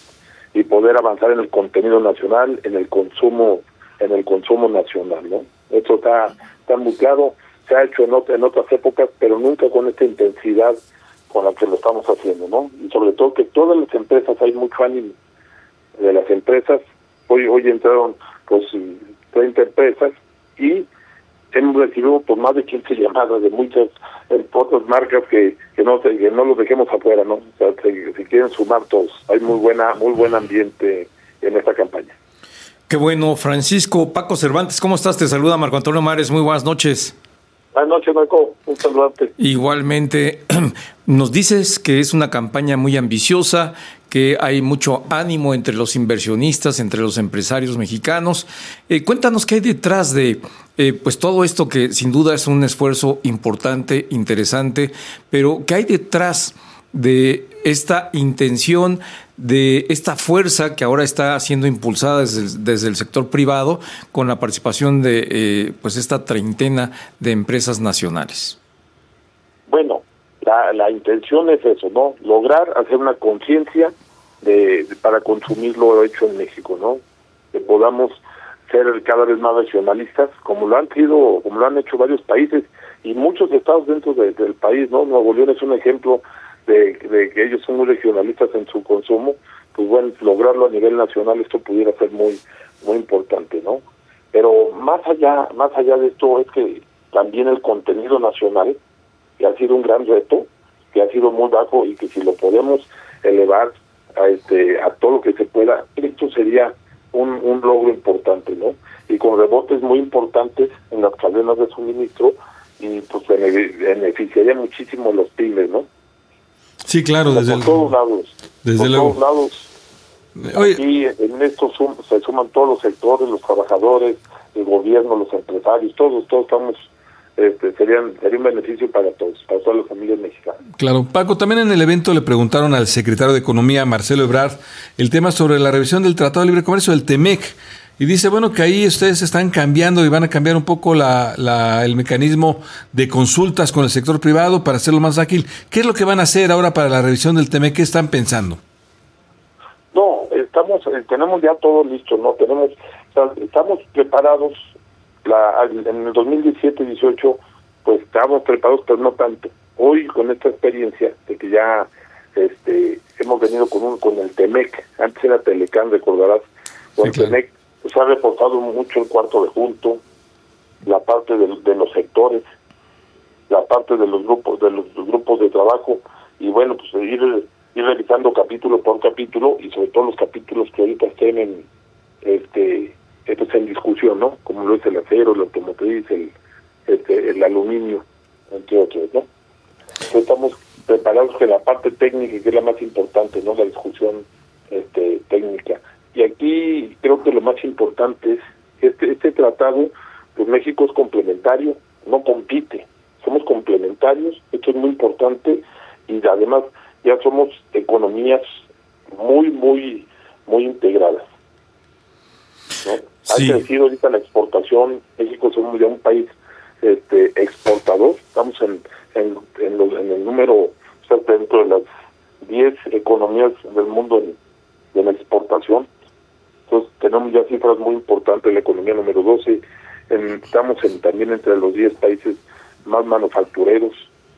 Speaker 11: y poder avanzar en el contenido nacional, en el consumo nacional, ¿no? Esto está muy claro. se ha hecho en otras épocas, pero nunca con esta intensidad con la que lo estamos haciendo, ¿no? Y sobre todo que todas las empresas, hay mucho ánimo de las empresas. Hoy entraron pues 30 empresas y hemos recibido por más de 15 llamadas de muchas otras marcas que no los dejemos afuera, ¿no? O sea, se quieren sumar todos. Hay muy buen ambiente en esta campaña.
Speaker 5: Qué bueno, Francisco. Paco Cervantes, ¿cómo estás? Te saluda Marco Antonio Mares. Muy buenas noches.
Speaker 11: Buenas noches, Marco. Un saludarte.
Speaker 5: Igualmente, nos dices que es una campaña muy ambiciosa, que hay mucho ánimo entre los inversionistas, entre los empresarios mexicanos. Cuéntanos qué hay detrás de pues todo esto, que sin duda es un esfuerzo importante, interesante, pero qué hay detrás de esta intención, de esta fuerza que ahora está siendo impulsada desde el sector privado con la participación de pues esta treintena de empresas nacionales.
Speaker 11: Bueno, la intención es eso, ¿no? Lograr hacer una conciencia para consumir lo hecho en México, ¿no? Que podamos ser cada vez más regionalistas, como lo han hecho varios países y muchos estados dentro del país, ¿no? Nuevo León es un ejemplo de que ellos son muy regionalistas en su consumo. Pues bueno, lograrlo a nivel nacional, esto pudiera ser muy muy importante, ¿no? Pero más allá de esto es que también el contenido nacional, que ha sido un gran reto, que ha sido muy bajo, y que si lo podemos elevar a todo lo que se pueda, esto sería un logro importante, ¿no? Y con rebotes muy importantes en las cadenas de suministro, y pues beneficiaría muchísimo a los pymes, ¿no?
Speaker 4: Sí, claro,
Speaker 11: por todos lados.
Speaker 4: Desde luego.
Speaker 11: Todos lados.
Speaker 4: Oye,
Speaker 11: aquí en esto se suman todos los sectores, los trabajadores, el gobierno, los empresarios, todos estamos, sería un beneficio para todas las familias mexicanas.
Speaker 4: Claro. Paco, también en el evento le preguntaron al secretario de Economía, Marcelo Ebrard, el tema sobre la revisión del Tratado de Libre Comercio, del TEMEC, y dice, bueno, que ahí ustedes están cambiando y van a cambiar un poco el mecanismo de consultas con el sector privado para hacerlo más ágil. ¿Qué es lo que van a hacer ahora para la revisión del TEMEC? ¿Qué están pensando?
Speaker 11: No, tenemos ya todo listo, ¿no? Estamos preparados. En el 2017-18, pues estábamos preparados, pero no tanto. Hoy, con esta experiencia de que ya hemos venido con el TEMEC, antes era Telecán, recordarás, con el TEMEC, pues ha reportado mucho el cuarto de junto, la parte de los sectores, la parte de los grupos de trabajo, y bueno, pues ir revisando capítulo por capítulo, y sobre todo los capítulos que ahorita estén en discusión, ¿no? Como lo es el acero, el automotriz, el aluminio, entre otros, ¿no? Entonces estamos preparados que la parte técnica, que es la más importante, ¿no? La discusión técnica. Y aquí creo que lo más importante es este tratado, pues México es complementario, no compite, somos complementarios, esto es muy importante, y además ya somos economías muy, muy, muy integradas, ¿no? Sí. Ha crecido ahorita la exportación. México somos ya un país exportador. Estamos en el número, o sea, dentro de las 10 economías del mundo en exportación. Entonces tenemos ya cifras muy importantes en la economía número 12. Estamos también entre los 10 países más manufactureros.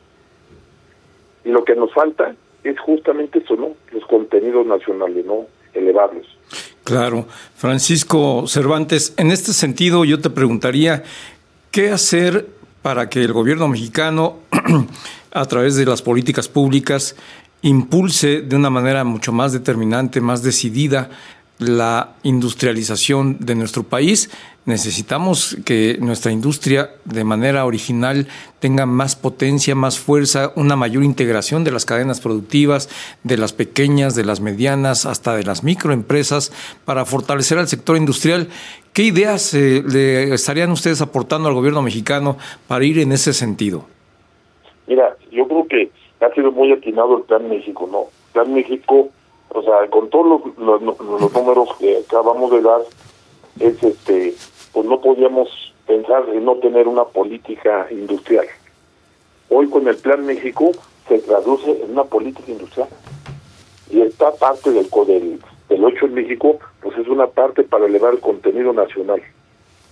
Speaker 11: Y lo que nos falta es justamente eso, ¿no? Los contenidos nacionales, ¿no? Elevarlos.
Speaker 5: Claro. Francisco Cervantes, en este sentido yo te preguntaría, ¿qué hacer para que el gobierno mexicano, a través de las políticas públicas, impulse de una manera mucho más determinante, más decidida, la industrialización de nuestro país? Necesitamos que nuestra industria de manera original tenga más potencia, más fuerza, una mayor integración de las cadenas productivas, de las pequeñas, de las medianas, hasta de las microempresas, para fortalecer al sector industrial. ¿Qué ideas le estarían ustedes aportando al gobierno mexicano para ir en ese sentido?
Speaker 11: Mira, yo creo que ha sido muy atinado el Plan México, ¿no? Plan México, o sea, con todos los números que acabamos de dar, pues no podíamos pensar en no tener una política industrial. Hoy con el Plan México se traduce en una política industrial. Y esta parte del 8 en México, pues es una parte para elevar el contenido nacional.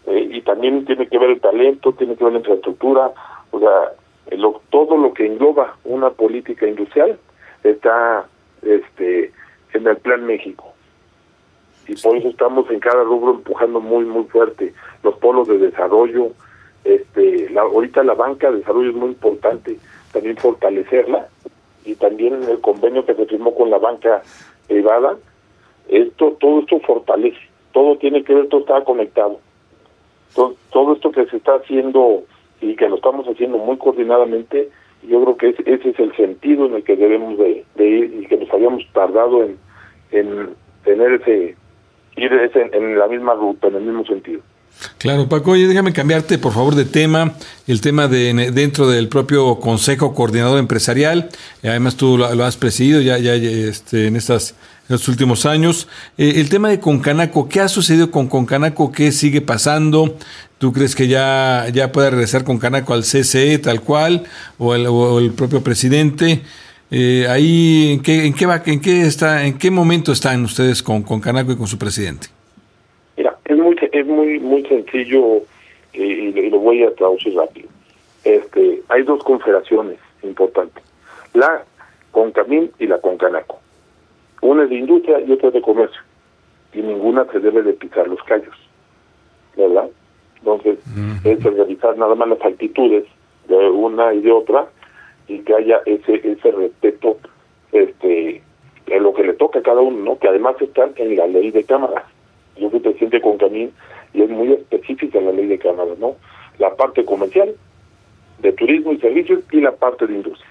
Speaker 11: y también tiene que ver el talento, tiene que ver la infraestructura, o sea, todo lo que engloba una política industrial está en el Plan México. Y por eso estamos en cada rubro empujando muy, muy fuerte. Los polos de desarrollo, ahorita la banca de desarrollo es muy importante, también fortalecerla, y también el convenio que se firmó con la banca privada, todo esto fortalece, todo tiene que ver, todo está conectado. Todo esto que se está haciendo y que lo estamos haciendo muy coordinadamente, yo creo que ese es el sentido en el que debemos de ir, y que nos habíamos tardado en tener ir en la misma ruta, en el mismo sentido.
Speaker 4: Claro, Paco, oye, déjame cambiarte por favor de tema, el tema dentro del propio Consejo Coordinador Empresarial, además tú lo has presidido ya en estos últimos años, el tema de Concanaco, ¿qué ha sucedido con Concanaco? ¿Qué sigue pasando? ¿Tú crees que ya pueda regresar Concanaco al CCE tal cual, o el propio presidente? Ahí, ¿en qué momento están ustedes con Concanaco y con su presidente?
Speaker 11: Mira, es muy sencillo, y lo voy a traducir rápido. Hay dos confederaciones importantes, la Concamín y la Concanaco. Una es de industria y otra es de comercio, y ninguna se debe de pisar los callos, ¿verdad? Entonces, es revisar nada más las actitudes de una y de otra, y que haya ese respeto en lo que le toca a cada uno, ¿no? Que además están en la ley de cámaras. Yo fui presidente con Concamín y es muy específica la ley de cámaras, ¿no? La parte comercial, de turismo y servicios, y la parte de industria.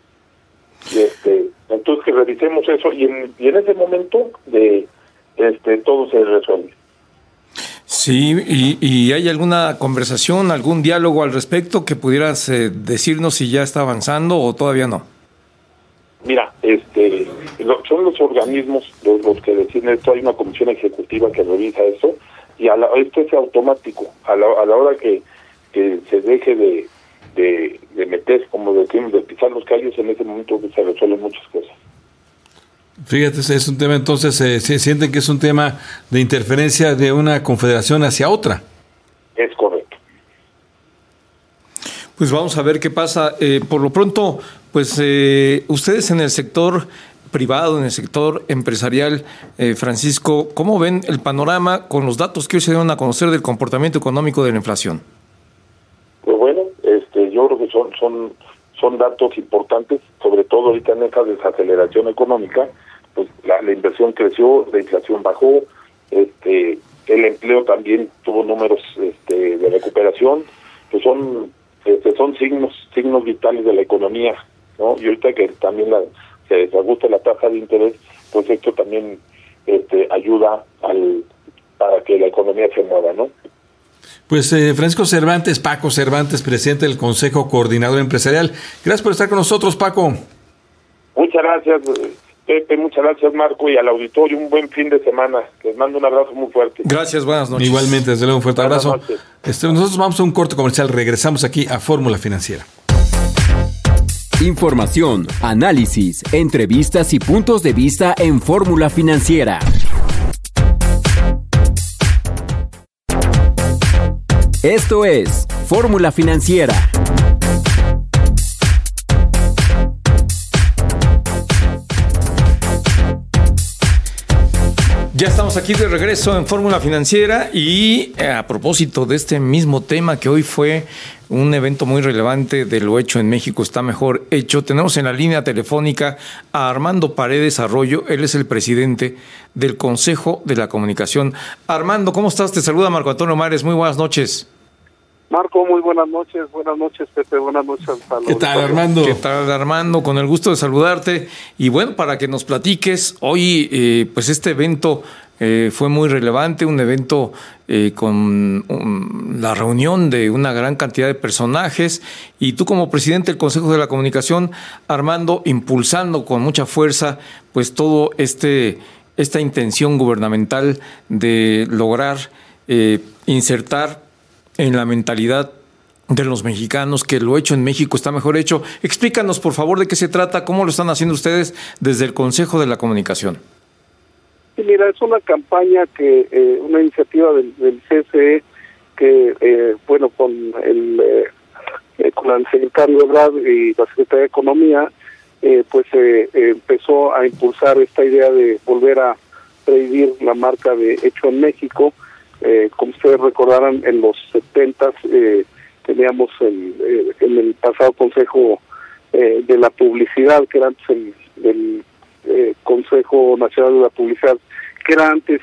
Speaker 11: Entonces que revisemos eso, y en ese momento todo se resuelve.
Speaker 5: Sí, y ¿hay alguna conversación, algún diálogo al respecto que pudieras decirnos si ya está avanzando o todavía no?
Speaker 11: Mira, son los organismos los que deciden esto. Hay una comisión ejecutiva que revisa eso, y esto es automático. A la hora que se deje de meter, como decimos, de pisar los callos, en ese momento se resuelven muchas cosas.
Speaker 4: Fíjate, es un tema, entonces, se siente que es un tema de interferencia de una confederación hacia otra.
Speaker 11: Es correcto.
Speaker 5: Pues vamos a ver qué pasa. Por lo pronto, pues ustedes en el sector privado, en el sector empresarial, Francisco, ¿cómo ven el panorama con los datos que hoy se dieron a conocer del comportamiento económico de la inflación?
Speaker 11: Pues bueno, yo creo que son datos importantes, sobre todo ahorita en esta desaceleración económica. Pues la inversión creció, la inflación bajó, el empleo también tuvo números de recuperación, pues son signos vitales de la economía, ¿no? Y ahorita que también se desajusta la tasa de interés, pues esto también ayuda para que la economía se mueva, ¿no?
Speaker 4: Pues Francisco Cervantes, Paco Cervantes, presidente del Consejo Coordinador Empresarial. Gracias por estar con nosotros, Paco.
Speaker 11: Muchas gracias, Pepe, muchas gracias, Marco, y al auditorio un buen fin de semana. Les mando un abrazo muy fuerte.
Speaker 5: Gracias, buenas noches.
Speaker 4: Igualmente, desde luego, un fuerte abrazo. Nosotros vamos a un corte comercial, regresamos aquí a Fórmula Financiera.
Speaker 2: Información, análisis, entrevistas y puntos de vista en Fórmula Financiera. Esto es Fórmula Financiera.
Speaker 5: Ya estamos aquí de regreso en Fórmula Financiera y a propósito de este mismo tema que hoy fue un evento muy relevante de lo hecho en México está mejor hecho, tenemos en la línea telefónica a Armando Paredes Arroyo, él es el presidente del Consejo de la Comunicación. Armando, ¿cómo estás? Te saluda Marco Antonio Mares, muy buenas noches.
Speaker 9: Marco, muy buenas noches, Pepe, buenas noches.
Speaker 4: ¿Qué tal, Armando?
Speaker 5: ¿Qué tal, Armando? Con el gusto de saludarte. Y bueno, para que nos platiques, hoy pues este evento fue muy relevante, un evento con la reunión de una gran cantidad de personajes y tú como presidente del Consejo de la Comunicación, Armando, impulsando con mucha fuerza pues todo esta intención gubernamental de lograr insertar en la mentalidad de los mexicanos que lo hecho en México está mejor hecho. Explícanos, por favor, de qué se trata, cómo lo están haciendo ustedes desde el Consejo de la Comunicación.
Speaker 9: Sí, mira, es una campaña una iniciativa del CCE que bueno, con el secretario Ebrard y la Secretaría de Economía, pues empezó a impulsar esta idea de volver a prohibir la marca de Hecho en México. Como ustedes recordarán, en los 70s teníamos en el pasado Consejo de la Publicidad, que era antes el Consejo Nacional de la Publicidad, que era antes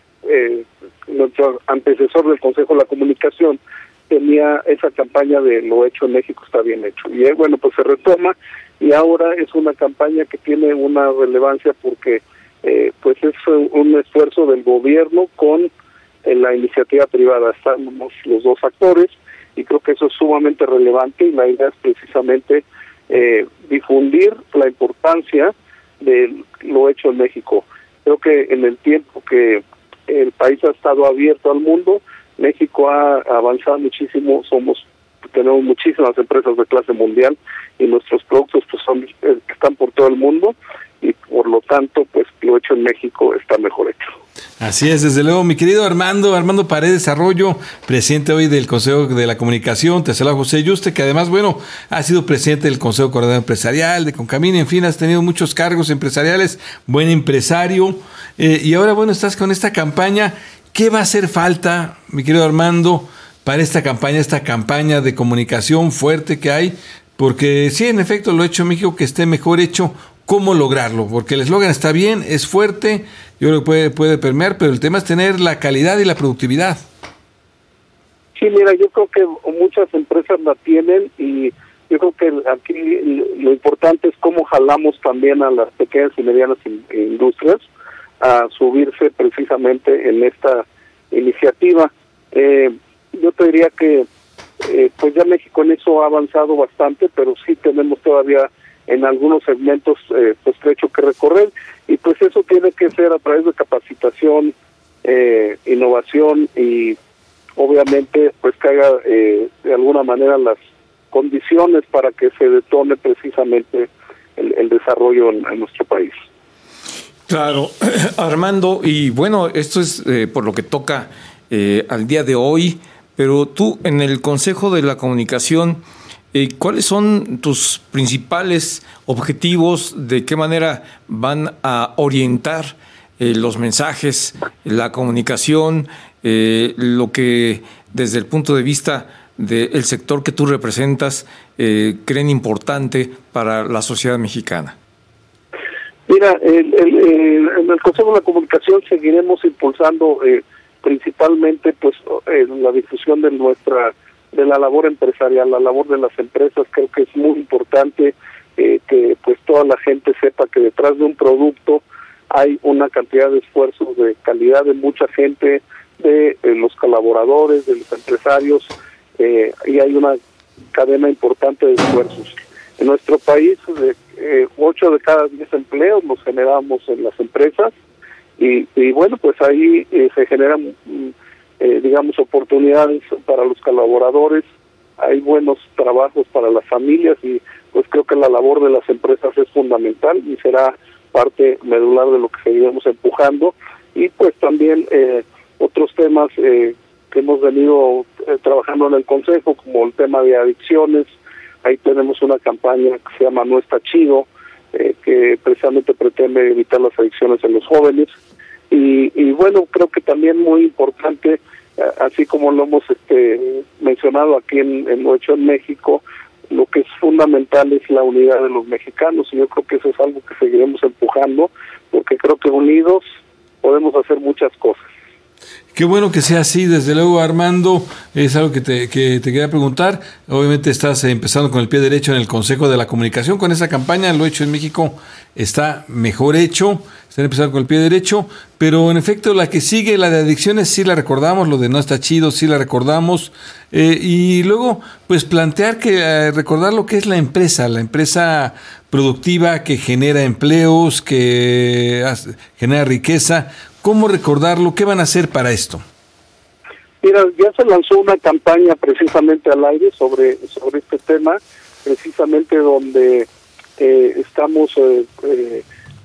Speaker 9: nuestro antecesor del Consejo de la Comunicación, tenía esa campaña de lo hecho en México está bien hecho. Y bueno, pues se retoma, y ahora es una campaña que tiene una relevancia porque pues es un esfuerzo del gobierno con la iniciativa privada. Estamos los dos actores, y creo que eso es sumamente relevante, y la idea es precisamente difundir la importancia de lo hecho en México. Creo que en el tiempo que el país ha estado abierto al mundo, México ha avanzado muchísimo, tenemos muchísimas empresas de clase mundial, y nuestros productos pues están por todo el mundo, y por lo tanto pues lo hecho en México está mejor hecho.
Speaker 4: Así es, desde luego, mi querido Armando Paredes Arroyo, presidente hoy del Consejo de la Comunicación. Te saluda José Yuste, que además, bueno, ha sido presidente del Consejo Coordinador Empresarial, de Concamín, en fin, has tenido muchos cargos empresariales, buen empresario, y ahora, bueno, estás con esta campaña. ¿Qué va a hacer falta, mi querido Armando, para esta campaña de comunicación fuerte que hay? Porque sí, en efecto, lo hecho en México, que esté mejor hecho. ¿Cómo lograrlo? Porque el eslogan está bien, es fuerte, yo creo que puede permear, pero el tema es tener la calidad y la productividad.
Speaker 9: Sí, mira, yo creo que muchas empresas la tienen, y yo creo que aquí lo importante es cómo jalamos también a las pequeñas y medianas industrias a subirse precisamente en esta iniciativa. Yo te diría que pues ya México en eso ha avanzado bastante, pero sí tenemos todavía en algunos segmentos pues trecho que recorrer, y pues eso tiene que ser a través de capacitación, innovación, y obviamente pues que haga de alguna manera las condiciones para que se detone precisamente el desarrollo en nuestro país.
Speaker 5: Claro, Armando, y bueno, esto es por lo que toca al día de hoy, pero tú en el Consejo de la Comunicación, ¿cuáles son tus principales objetivos? ¿De qué manera van a orientar los mensajes, la comunicación, lo que desde el punto de vista del sector que tú representas creen importante para la sociedad mexicana?
Speaker 9: Mira, en el Consejo de la Comunicación seguiremos impulsando principalmente pues la difusión de la labor empresarial, la labor de las empresas. Creo que es muy importante que pues toda la gente sepa que detrás de un producto hay una cantidad de esfuerzos de calidad de mucha gente, de los colaboradores, de los empresarios, y hay una cadena importante de esfuerzos. En nuestro país, 8 de cada 10 empleos los generamos en las empresas, y bueno, pues ahí se generan digamos oportunidades para los colaboradores, hay buenos trabajos para las familias, y pues creo que la labor de las empresas es fundamental y será parte medular de lo que seguiremos empujando. Y pues también otros temas que hemos venido trabajando en el Consejo, como el tema de adicciones. Ahí tenemos una campaña que se llama No Está Chido, que precisamente pretende evitar las adicciones en los jóvenes. Y bueno, creo que también muy importante, así como lo hemos mencionado aquí en lo hecho en México, lo que es fundamental es la unidad de los mexicanos, y yo creo que eso es algo que seguiremos empujando, porque creo que unidos podemos hacer muchas cosas.
Speaker 4: Qué bueno que sea así, desde luego, Armando, es algo que te quería preguntar. Obviamente estás empezando con el pie derecho en el Consejo de la Comunicación con esa campaña. Lo hecho en México está mejor hecho, están empezando con el pie derecho, pero en efecto la que sigue, la de adicciones, sí la recordamos, lo de No Está Chido, sí la recordamos, y luego pues plantear recordar lo que es la empresa productiva que genera empleos, que genera riqueza. ¿Cómo recordarlo? ¿Qué van a hacer para esto?
Speaker 9: Mira, ya se lanzó una campaña precisamente al aire sobre este tema, precisamente donde estamos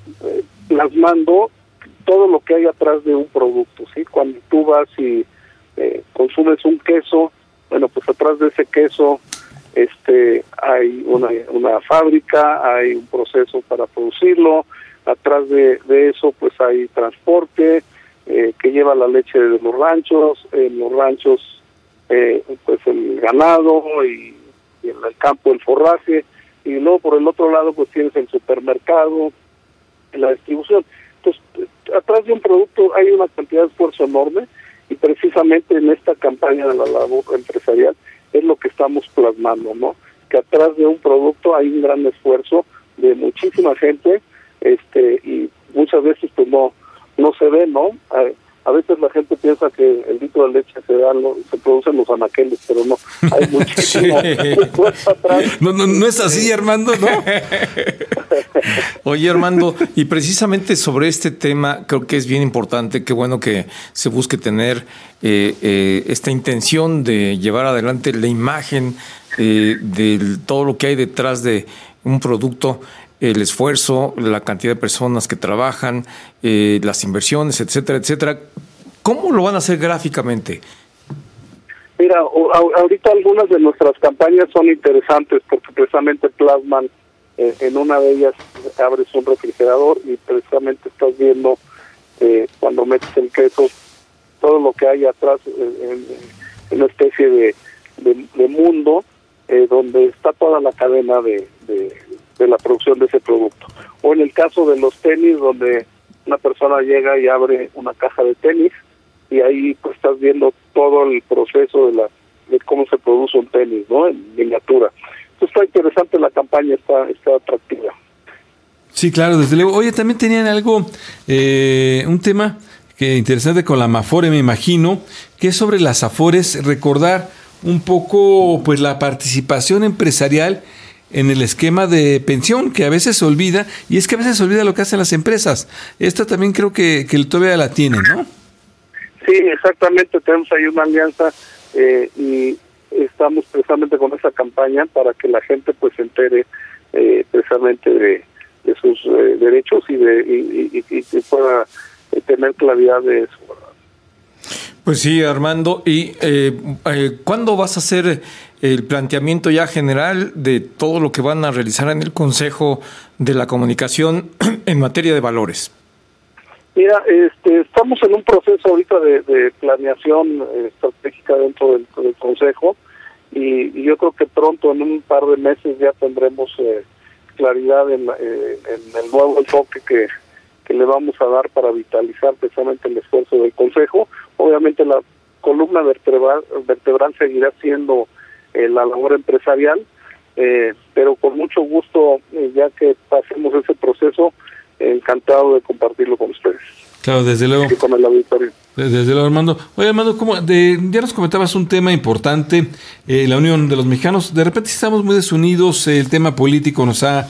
Speaker 9: plasmando todo lo que hay atrás de un producto, ¿sí? Cuando tú vas y consumes un queso, bueno, pues atrás de ese queso hay una fábrica, hay un proceso para producirlo, atrás de eso pues hay transporte que lleva la leche de los ranchos, en los ranchos pues el ganado y en el campo el forraje, y luego por el otro lado pues tienes el supermercado, la distribución. Entonces, atrás de un producto hay una cantidad de esfuerzo enorme, y precisamente en esta campaña de la labor empresarial es lo que estamos plasmando, ¿no? Que atrás de un producto hay un gran esfuerzo de muchísima gente, y muchas veces pues no se ve, ¿no? A veces la gente piensa que el litro de leche se produce en los anaqueles, pero no, hay muchísimo esfuerzo atrás.
Speaker 4: No es así, Armando, ¿no?
Speaker 5: Oye, Armando, y precisamente sobre este tema creo que es bien importante, qué bueno que se busque tener esta intención de llevar adelante la imagen de todo lo que hay detrás de un producto, el esfuerzo, la cantidad de personas que trabajan, las inversiones, etcétera, etcétera. ¿Cómo lo van a hacer gráficamente?
Speaker 9: Mira, ahorita algunas de nuestras campañas son interesantes porque precisamente plasman, en una de ellas abres un refrigerador y precisamente estás viendo cuando metes el queso todo lo que hay atrás en una especie de mundo donde está toda la cadena de la producción de ese producto. O en el caso de los tenis, donde una persona llega y abre una caja de tenis y ahí pues estás viendo todo el proceso de cómo se produce un tenis, ¿no? En miniatura. Entonces está interesante la campaña, está atractiva.
Speaker 4: Sí, claro, desde luego. Oye, también tenían algo, un tema que interesante con la Amafore, me imagino, que es sobre las Afores, recordar un poco pues la participación empresarial en el esquema de pensión, que a veces se olvida, y es que a veces se olvida lo que hacen las empresas. Esta también creo que todavía la tienen, ¿no?
Speaker 9: Sí, exactamente, tenemos ahí una alianza y estamos precisamente con esa campaña para que la gente pues se entere precisamente de sus derechos y pueda tener claridad de eso.
Speaker 5: Pues sí, Armando, ¿y cuándo vas a hacer el planteamiento ya general de todo lo que van a realizar en el Consejo de la Comunicación en materia de valores?
Speaker 9: Mira, estamos en un proceso ahorita de planeación estratégica dentro del Consejo y yo creo que pronto, en un par de meses, ya tendremos claridad en el nuevo enfoque que le vamos a dar para vitalizar precisamente el esfuerzo del Consejo. Obviamente la columna vertebral seguirá siendo la labor empresarial, pero con mucho gusto, ya que pasemos ese proceso, encantado de compartirlo con ustedes.
Speaker 4: Claro, desde luego.
Speaker 9: Y con el auditorio.
Speaker 4: Desde luego, Armando. Oye, Armando, ya nos comentabas un tema importante, la unión de los mexicanos. De repente estamos muy desunidos, el tema político nos ha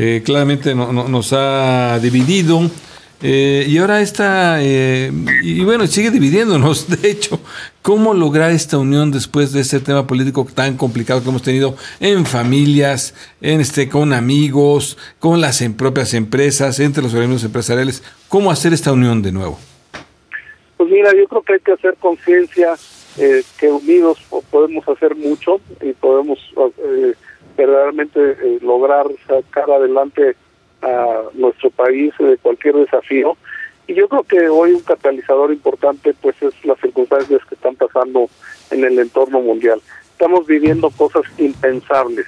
Speaker 4: dividido. Y ahora y bueno, sigue dividiéndonos, de hecho. ¿Cómo lograr esta unión después de ese tema político tan complicado que hemos tenido en familias, con amigos, con las propias empresas, entre los organismos empresariales? ¿Cómo hacer esta unión de nuevo?
Speaker 9: Pues mira, yo creo que hay que hacer conciencia que unidos podemos hacer mucho y podemos verdaderamente lograr sacar adelante a nuestro país de cualquier desafío. Y yo creo que hoy un catalizador importante pues es las circunstancias que están pasando en el entorno mundial. Estamos viviendo cosas impensables,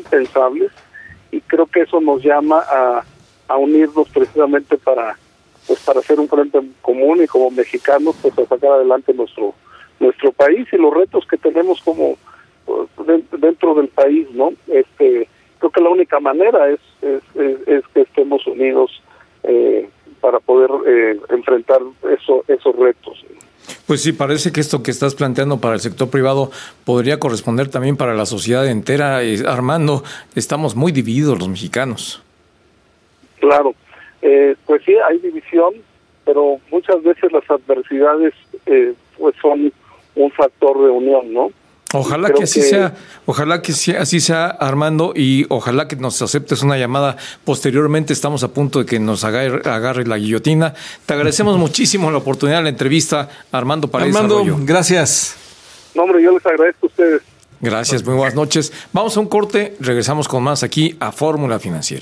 Speaker 9: y creo que eso nos llama a unirnos precisamente para hacer un frente común y como mexicanos pues a sacar adelante nuestro país y los retos que tenemos como dentro del país, ¿no? Creo que la única manera es que estemos unidos para poder enfrentar esos retos.
Speaker 5: Pues sí, parece que esto que estás planteando para el sector privado podría corresponder también para la sociedad entera. Armando, estamos muy divididos los mexicanos.
Speaker 9: Claro, pues sí, hay división, pero muchas veces las adversidades pues son un factor de unión, ¿no?
Speaker 5: Ojalá que así sea, así sea, Armando, y ojalá que nos aceptes una llamada posteriormente. Estamos a punto de que nos agarre la guillotina. Te agradecemos muchísimo la oportunidad de la entrevista, Armando Paredes Arroyo.
Speaker 4: Gracias.
Speaker 9: No, hombre, yo les agradezco a ustedes.
Speaker 5: Gracias, muy buenas noches. Vamos a un corte, regresamos con más aquí a Fórmula Financiera.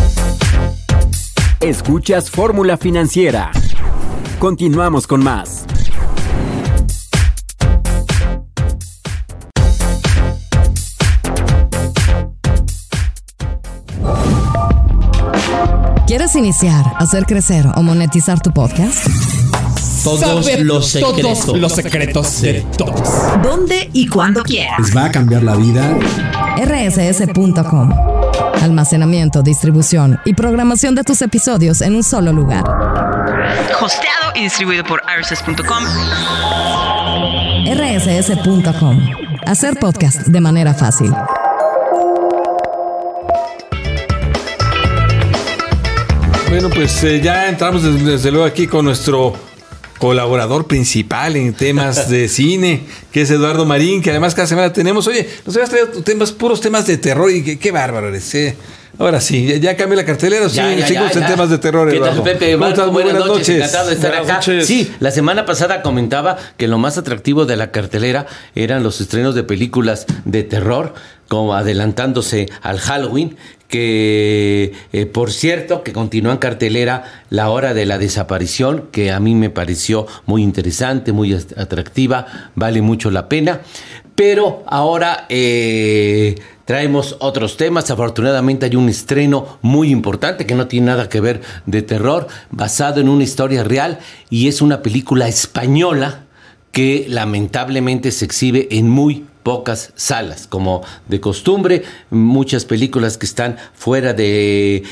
Speaker 2: Escuchas Fórmula Financiera. Continuamos con más.
Speaker 1: ¿Quieres iniciar, hacer crecer o monetizar tu podcast?
Speaker 10: Todos los secretos de todos.
Speaker 1: ¿Dónde y cuándo quieras?
Speaker 10: Les va a cambiar la vida.
Speaker 1: rss.com. Almacenamiento, distribución y programación de tus episodios en un solo lugar.
Speaker 7: Hosteado y distribuido por rss.com.
Speaker 1: rss.com. Hacer podcast de manera fácil.
Speaker 4: Bueno, pues ya entramos desde luego aquí con nuestro colaborador principal en temas de cine, que es Eduardo Marín, que además cada semana tenemos. Oye, nos habías traído puros temas de terror y qué bárbaro eres. Ahora sí, ya cambió la cartelera, seguimos en temas de terror, Eduardo.
Speaker 12: ¿Qué tal, Pepe? Marco, buenas noches. Encantado de estar acá.
Speaker 5: Noches.
Speaker 12: Sí, la semana pasada comentaba que lo más atractivo de la cartelera eran los estrenos de películas de terror, como adelantándose al Halloween, que por cierto que continúa en cartelera La Hora de la Desaparición, que a mí me pareció muy interesante, muy atractiva, vale mucho la pena, pero ahora traemos otros temas. Afortunadamente hay un estreno muy importante que no tiene nada que ver de terror, basado en una historia real, y es una película española que lamentablemente se exhibe en muy pocas salas, como de costumbre. Muchas películas que están fuera de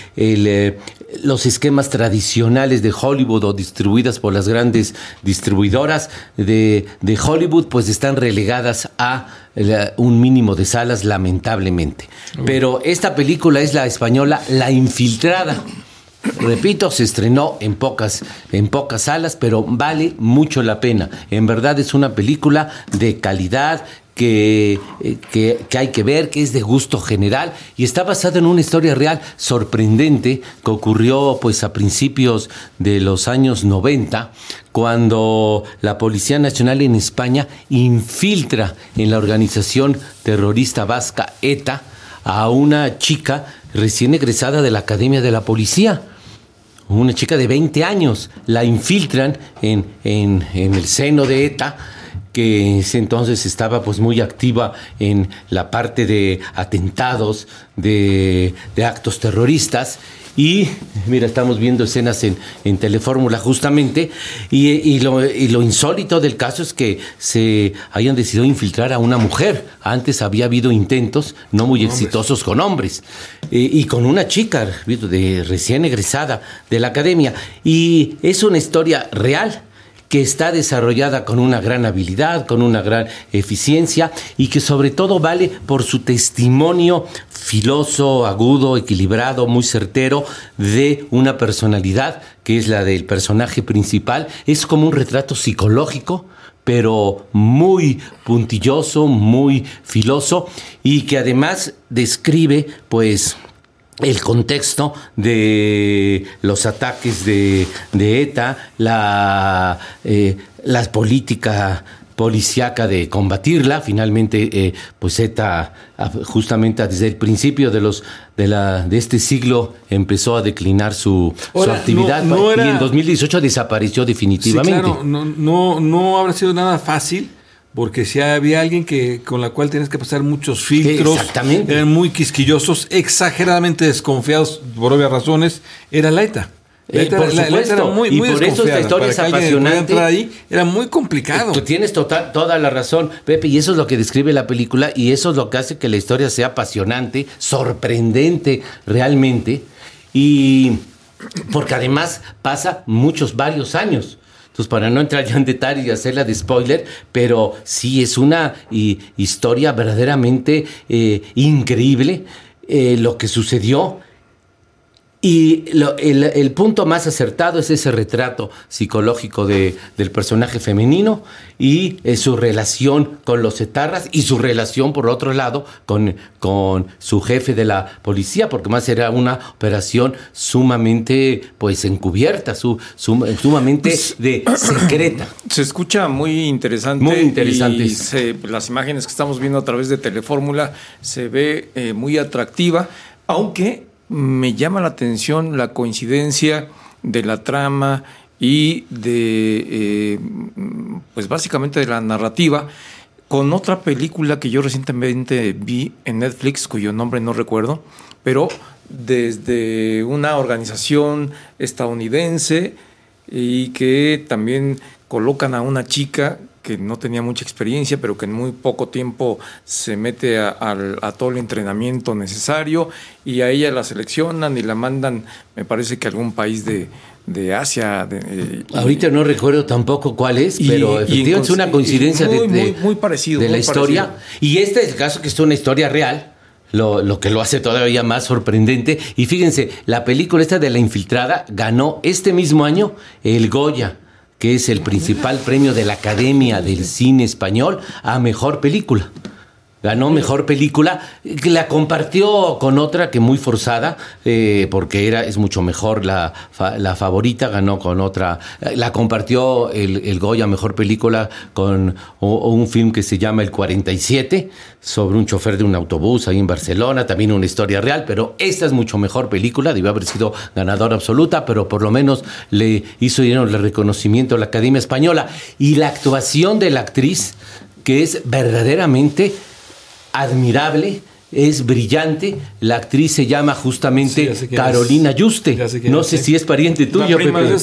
Speaker 12: los esquemas tradicionales de Hollywood o distribuidas por las grandes distribuidoras de Hollywood, pues están relegadas a un mínimo de salas, lamentablemente. Pero esta película es la española La Infiltrada. Repito, se estrenó en pocas salas, pero vale mucho la pena. En verdad es una película de calidad que hay que ver, que es de gusto general, y está basada en una historia real sorprendente que ocurrió pues a principios de los años 90, cuando la Policía Nacional en España infiltra en la organización terrorista vasca ETA a una chica recién egresada de la Academia de la Policía. Una chica de 20 años, la infiltran en el seno de ETA, que ese entonces estaba pues muy activa en la parte de atentados, de actos terroristas. Y mira, estamos viendo escenas en Telefórmula justamente, y lo insólito del caso es que se hayan decidido infiltrar a una mujer. Antes había habido intentos no muy exitosos con hombres, y con una chica de recién egresada de la academia. Y es una historia real, que está desarrollada con una gran habilidad, con una gran eficiencia, y que sobre todo vale por su testimonio filoso, agudo, equilibrado, muy certero, de una personalidad que es la del personaje principal. Es como un retrato psicológico, pero muy puntilloso, muy filoso, y que además describe pues el contexto de los ataques de ETA, la política policíaca de combatirla. Finalmente, pues ETA, justamente desde el principio de este siglo, empezó a declinar su actividad, y en 2018 desapareció definitivamente.
Speaker 4: Sí, claro, no habrá sido nada fácil, porque si había alguien con la cual tienes que pasar muchos filtros.
Speaker 12: Exactamente.
Speaker 4: Eran muy quisquillosos, exageradamente desconfiados por obvias razones, era la ETA.
Speaker 12: Por supuesto,
Speaker 4: era muy
Speaker 12: y por eso esta historia es apasionante.
Speaker 4: Ahí, era muy complicado.
Speaker 12: Tú tienes toda la razón, Pepe, y eso es lo que describe la película, y eso es lo que hace que la historia sea apasionante, sorprendente realmente, y porque además pasa varios años. Entonces, para no entrar ya en detalle y hacerla de spoiler, pero sí es una historia verdaderamente increíble, lo que sucedió. Y el punto más acertado es ese retrato psicológico del personaje femenino y su relación con los etarras y su relación, por otro lado, con su jefe de la policía, porque más era una operación sumamente pues encubierta, sumamente secreta.
Speaker 5: Se escucha muy interesante.
Speaker 12: Muy interesante.
Speaker 5: Y las imágenes que estamos viendo a través de Telefórmula se ve muy atractiva, aunque me llama la atención la coincidencia de la trama y de, pues básicamente de la narrativa, con otra película que yo recientemente vi en Netflix, cuyo nombre no recuerdo, pero desde una organización estadounidense y que también colocan a una chica que no tenía mucha experiencia, pero que en muy poco tiempo se mete a todo el entrenamiento necesario, y a ella la seleccionan y la mandan, me parece que a algún país de Asia.
Speaker 12: Ahorita no recuerdo tampoco cuál es, pero efectivamente es una coincidencia
Speaker 5: muy parecido,
Speaker 12: de
Speaker 5: muy
Speaker 12: la historia.
Speaker 5: parecido.
Speaker 12: Y este es el caso que es una historia real. Lo que lo hace todavía más sorprendente. Y fíjense, la película esta de La Infiltrada ganó este mismo año el Goya, que es el principal premio de la Academia del Cine Español, a Mejor Película. Ganó Mejor Película, que la compartió con otra que muy forzada, porque es mucho mejor la favorita, ganó con otra. La compartió el Goya Mejor Película con un film que se llama El 47, sobre un chofer de un autobús ahí en Barcelona, también una historia real, pero esta es mucho mejor película, debió haber sido ganadora absoluta, pero por lo menos le dieron el reconocimiento a la Academia Española. Y la actuación de la actriz, que es verdaderamente admirable, es brillante. La actriz se llama justamente Carolina Yuste. No sé si es pariente tuyo, Pepe.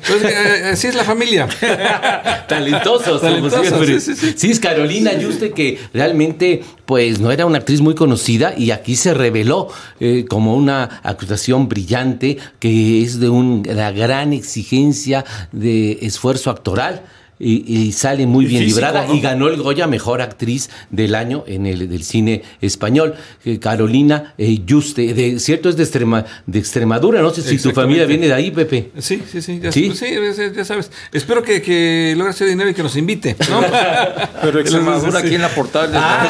Speaker 4: Sí, es la familia.
Speaker 12: Talentosos, como siempre. Sí, es Carolina Yuste, que realmente pues no era una actriz muy conocida y aquí se reveló como una actuación brillante, que es de una gran exigencia de esfuerzo actoral. Y sale muy bien librada, ¿no? Y ganó el Goya Mejor Actriz del Año del cine español. Carolina Yuste, cierto, es de Extremadura, no sé si tu familia viene de ahí, Pepe.
Speaker 4: Sí, ya sabes. Espero que logre hacer dinero y que nos invite, ¿no?
Speaker 5: Pero Extremadura aquí en la portal.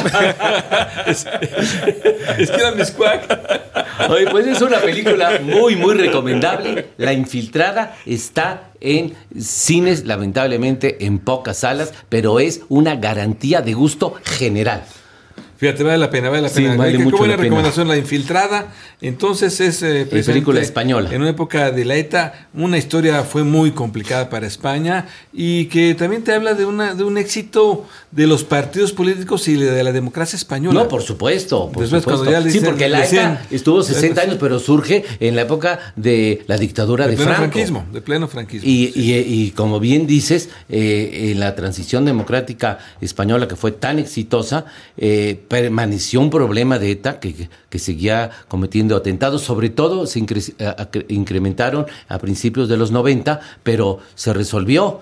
Speaker 4: Es que era Miscuac.
Speaker 12: Oye, pues es una película muy, muy recomendable. La Infiltrada está en cines, lamentablemente en pocas salas, pero es una garantía de gusto general.
Speaker 4: Fíjate, vale la pena.
Speaker 12: Sí, vale mucho
Speaker 4: qué buena
Speaker 12: la pena.
Speaker 4: recomendación, La Infiltrada. Entonces es
Speaker 12: película española.
Speaker 4: En una época de la ETA, una historia fue muy complicada para España y que también te habla de un éxito de los partidos políticos y de la democracia española.
Speaker 12: No, por supuesto.
Speaker 4: Cuando ya
Speaker 12: sí, porque la ETA estuvo 60 años, pero surge en la época de la dictadura de Franco.
Speaker 4: De pleno franquismo.
Speaker 12: Y como bien dices, en la transición democrática española, que fue tan exitosa, permaneció un problema de ETA que seguía cometiendo atentados. Sobre todo se incrementaron a principios de los 90, pero se resolvió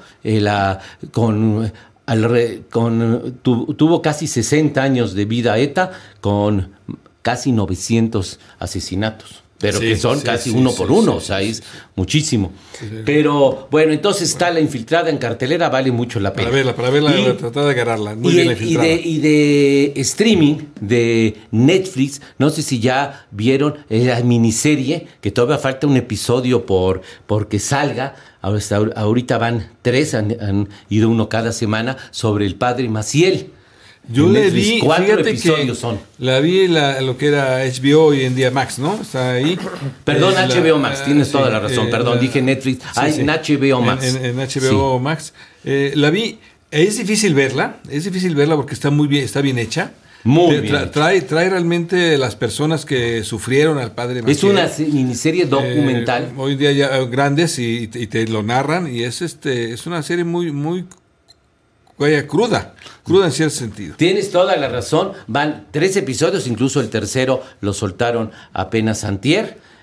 Speaker 12: tuvo casi 60 años de vida ETA, con casi 900 asesinatos. Pero que son casi uno por uno, o sea, es muchísimo. Sí. Pero bueno, entonces está La Infiltrada en cartelera, vale mucho la pena.
Speaker 4: Para verla, tratar de agarrarla. Muy bien, La Infiltrada.
Speaker 12: Y de streaming, de Netflix, no sé si ya vieron la miniserie, que todavía falta un episodio porque salga. Ahorita van 3, han ido uno cada semana, sobre el padre Maciel.
Speaker 4: Yo le vi,
Speaker 12: 4 episodios son.
Speaker 4: La vi lo que era HBO hoy en día Max, ¿no? Está ahí.
Speaker 12: Perdón, HBO Max, tienes toda la razón. Perdón, dije Netflix. En HBO Max.
Speaker 4: En HBO Max. La vi. Es difícil verla porque está muy bien, está bien hecha.
Speaker 12: Muy bien.
Speaker 4: Trae realmente las personas que sufrieron al padre Maciel.
Speaker 12: Es una miniserie documental.
Speaker 4: Hoy en día ya grandes y te lo narran, y es una serie muy, muy cruda en cierto sentido.
Speaker 12: Tienes toda la razón. Van 3 episodios, incluso el tercero lo soltaron apenas antier.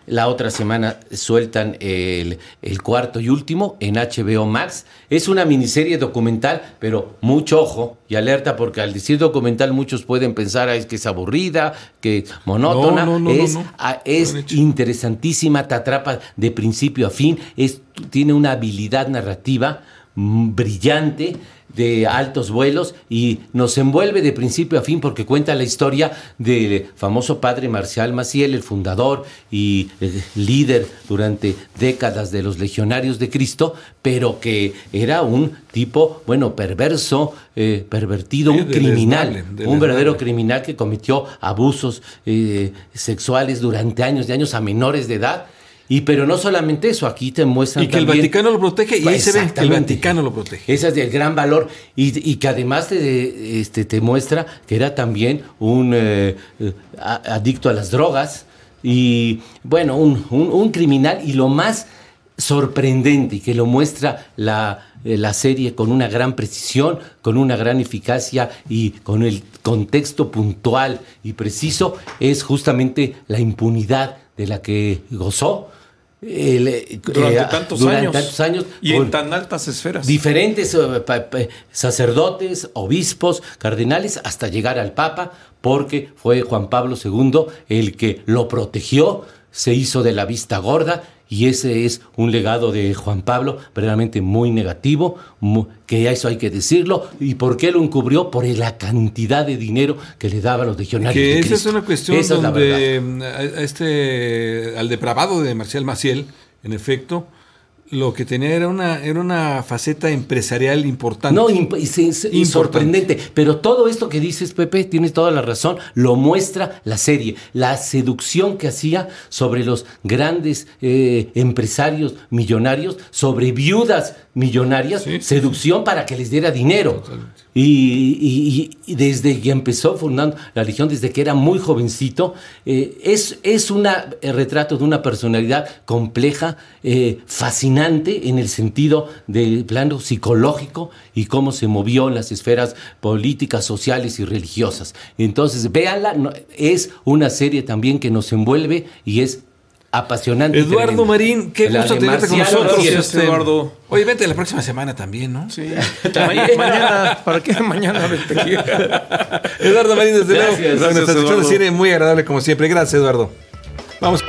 Speaker 12: La otra semana sueltan el cuarto y último en HBO Max. Es una miniserie documental, pero mucho ojo y alerta, porque al decir documental muchos pueden pensar que es aburrida, que monótona. Es interesantísima, te atrapa de principio a fin, tiene una habilidad narrativa brillante, de altos vuelos, y nos envuelve de principio a fin porque cuenta la historia del famoso padre Marcial Maciel, el fundador y líder durante décadas de los Legionarios de Cristo, pero que era un tipo, perverso, pervertido, un criminal, un verdadero criminal que cometió abusos sexuales durante años y años a menores de edad. Pero no solamente eso, aquí te muestran
Speaker 4: y que también, el Vaticano lo protege, y ahí se ve que el Vaticano lo protege.
Speaker 12: Ese es el gran valor, y que además te muestra que era también un adicto a las drogas, y un criminal, y lo más sorprendente, y que lo muestra la serie con una gran precisión, con una gran eficacia y con el contexto puntual y preciso, es justamente la impunidad de la que gozó
Speaker 5: durante tantos años y en tan altas esferas.
Speaker 12: Diferentes sacerdotes, obispos, cardenales, hasta llegar al Papa, porque fue Juan Pablo II el que lo protegió, se hizo de la vista gorda, y ese es un legado de Juan Pablo verdaderamente muy negativo, que eso hay que decirlo. ¿Y por qué lo encubrió? Por la cantidad de dinero que le daba a los legionarios de Cristo.
Speaker 4: Esa es una cuestión donde al depravado de Marcial Maciel, en efecto, lo que tenía era una faceta empresarial importante.
Speaker 12: Y sorprendente. Pero todo esto que dices, Pepe, tienes toda la razón, lo muestra la serie. La seducción que hacía sobre los grandes empresarios millonarios, sobre viudas millonarias, seducción para que les diera dinero. Y desde que empezó fundando la Legión, desde que era muy jovencito, es un retrato de una personalidad compleja, fascinante en el sentido del plano psicológico, y cómo se movió en las esferas políticas, sociales y religiosas. Entonces, véanla, es una serie también que nos envuelve y es apasionante.
Speaker 4: Eduardo Marín, qué gusto tenerte con nosotros.
Speaker 5: Eduardo.
Speaker 4: Oye, vente la próxima semana también, ¿no?
Speaker 5: Sí. Mañana, ¿para qué mañana?
Speaker 4: Eduardo Marín, desde luego.
Speaker 5: Gracias,
Speaker 4: nuestra sección de cine muy agradable como siempre. Gracias, Eduardo. Vamos.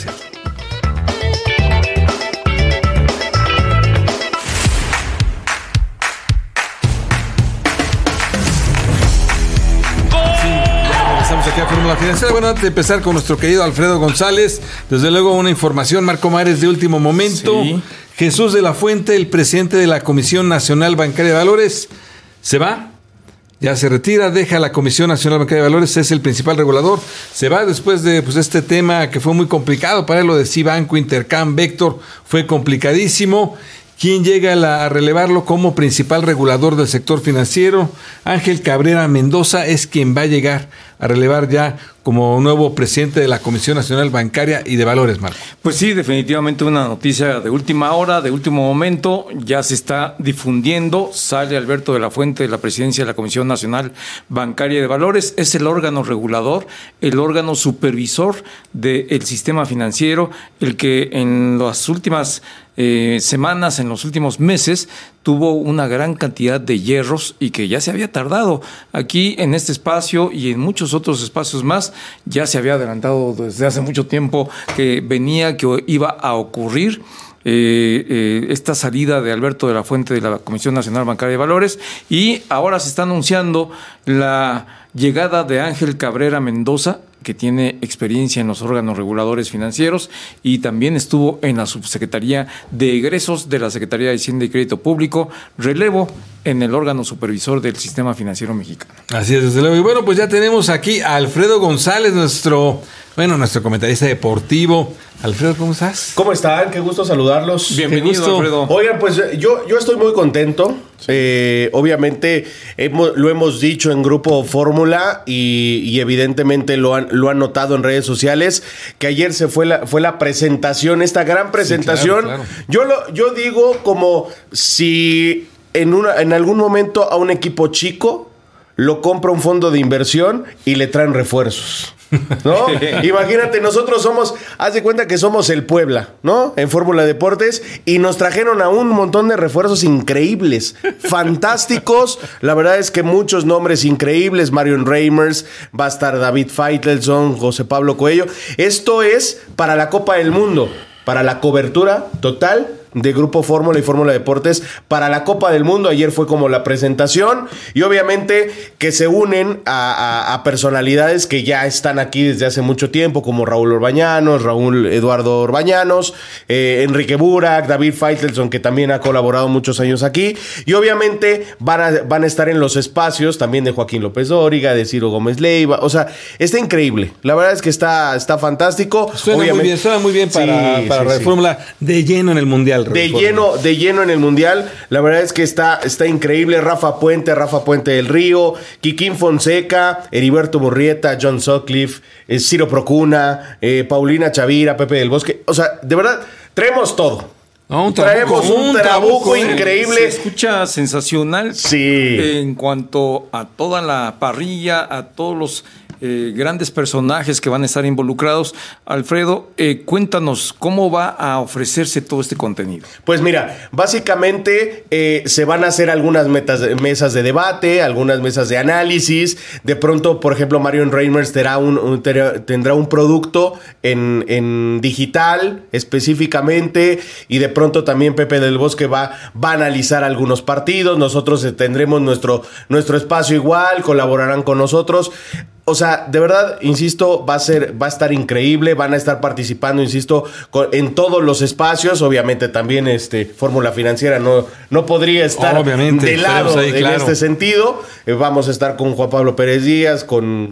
Speaker 4: Aquí a Fórmula Financiera. Bueno, antes de empezar con nuestro querido Alfredo González, desde luego una información, Marco Mares, de último momento. Sí. Jesús de la Fuente, el presidente de la Comisión Nacional Bancaria de Valores, se va, ya se retira, deja la Comisión Nacional Bancaria de Valores, es el principal regulador, se va después de este tema que fue muy complicado para él, lo de Cibanco, Intercam, Vector, fue complicadísimo. ¿Quién llega a relevarlo como principal regulador del sector financiero? Ángel Cabrera Mendoza es quien va a llegar a relevar ya como nuevo presidente de la Comisión Nacional Bancaria y de Valores, Marco.
Speaker 5: Pues sí, definitivamente una noticia de última hora, de último momento, ya se está difundiendo, sale Alberto de la Fuente de la presidencia de la Comisión Nacional Bancaria y de Valores, es el órgano regulador, el órgano supervisor del sistema financiero, el que en las últimas semanas, en los últimos meses, tuvo una gran cantidad de hierros y que ya se había tardado. Aquí en este espacio y en muchos otros espacios más, ya se había adelantado desde hace mucho tiempo que iba a ocurrir esta salida de Alberto de la Fuente de la Comisión Nacional Bancaria de Valores, y ahora se está anunciando la llegada de Ángel Cabrera Mendoza, que tiene experiencia en los órganos reguladores financieros y también estuvo en la Subsecretaría de Egresos de la Secretaría de Hacienda y Crédito Público, relevo en el órgano supervisor del sistema financiero mexicano.
Speaker 4: Así es, desde luego. Y bueno, pues ya tenemos aquí a Alfredo González, nuestro comentarista deportivo. Alfredo, ¿cómo estás?
Speaker 13: ¿Cómo están? Qué gusto saludarlos.
Speaker 5: Bienvenido, Alfredo.
Speaker 13: Oigan, pues yo estoy muy contento. Obviamente lo hemos dicho en Grupo Fórmula y evidentemente lo han notado en redes sociales, que ayer fue la presentación, esta gran presentación. Sí, claro. Yo digo como si en algún momento a un equipo chico lo compra un fondo de inversión y le traen refuerzos. ¿no? Imagínate, nosotros somos, haz de cuenta que somos el Puebla, ¿no? En Fórmula Deportes, y nos trajeron a un montón de refuerzos increíbles, fantásticos. La verdad es que muchos nombres increíbles. Marion Reimers, va a estar David Faitelson, José Pablo Coello. Esto es para la Copa del Mundo, para la cobertura total de Grupo Fórmula y Fórmula Deportes para la Copa del Mundo. Ayer fue como la presentación, y obviamente que se unen a personalidades que ya están aquí desde hace mucho tiempo, como Raúl Eduardo Orbañanos, Enrique Burak, David Faitelson, que también ha colaborado muchos años aquí, y obviamente van a estar en los espacios también de Joaquín López Dóriga, de Ciro Gómez Leiva. O sea, está increíble, la verdad es que está fantástico.
Speaker 4: Suena muy bien para
Speaker 13: sí.
Speaker 4: Fórmula de lleno en el Mundial.
Speaker 13: De lleno en el Mundial. La verdad es que está increíble. Rafa Puente del Río, Kikín Fonseca, Heriberto Murrieta, John Sutcliffe, Ciro Procuna, Paulina Chavira, Pepe del Bosque. O sea, de verdad, traemos todo. Traemos un trabuco increíble.
Speaker 5: Se escucha sensacional.
Speaker 13: Sí.
Speaker 5: En cuanto a toda la parrilla, a todos los grandes personajes que van a estar involucrados. Alfredo, cuéntanos cómo va a ofrecerse todo este contenido.
Speaker 13: Pues mira, básicamente se van a hacer algunas mesas de debate, algunas mesas de análisis. De pronto, por ejemplo, Marion Reimers tendrá un producto en digital específicamente, y de pronto también Pepe del Bosque va a analizar algunos partidos. Nosotros tendremos nuestro espacio igual, colaborarán con nosotros. O sea, de verdad, insisto, va a estar increíble. Van a estar participando, insisto, en todos los espacios. Obviamente también Fórmula Financiera no podría estar de lado ahí, claro, en este sentido. Vamos a estar con Juan Pablo Pérez Díaz, con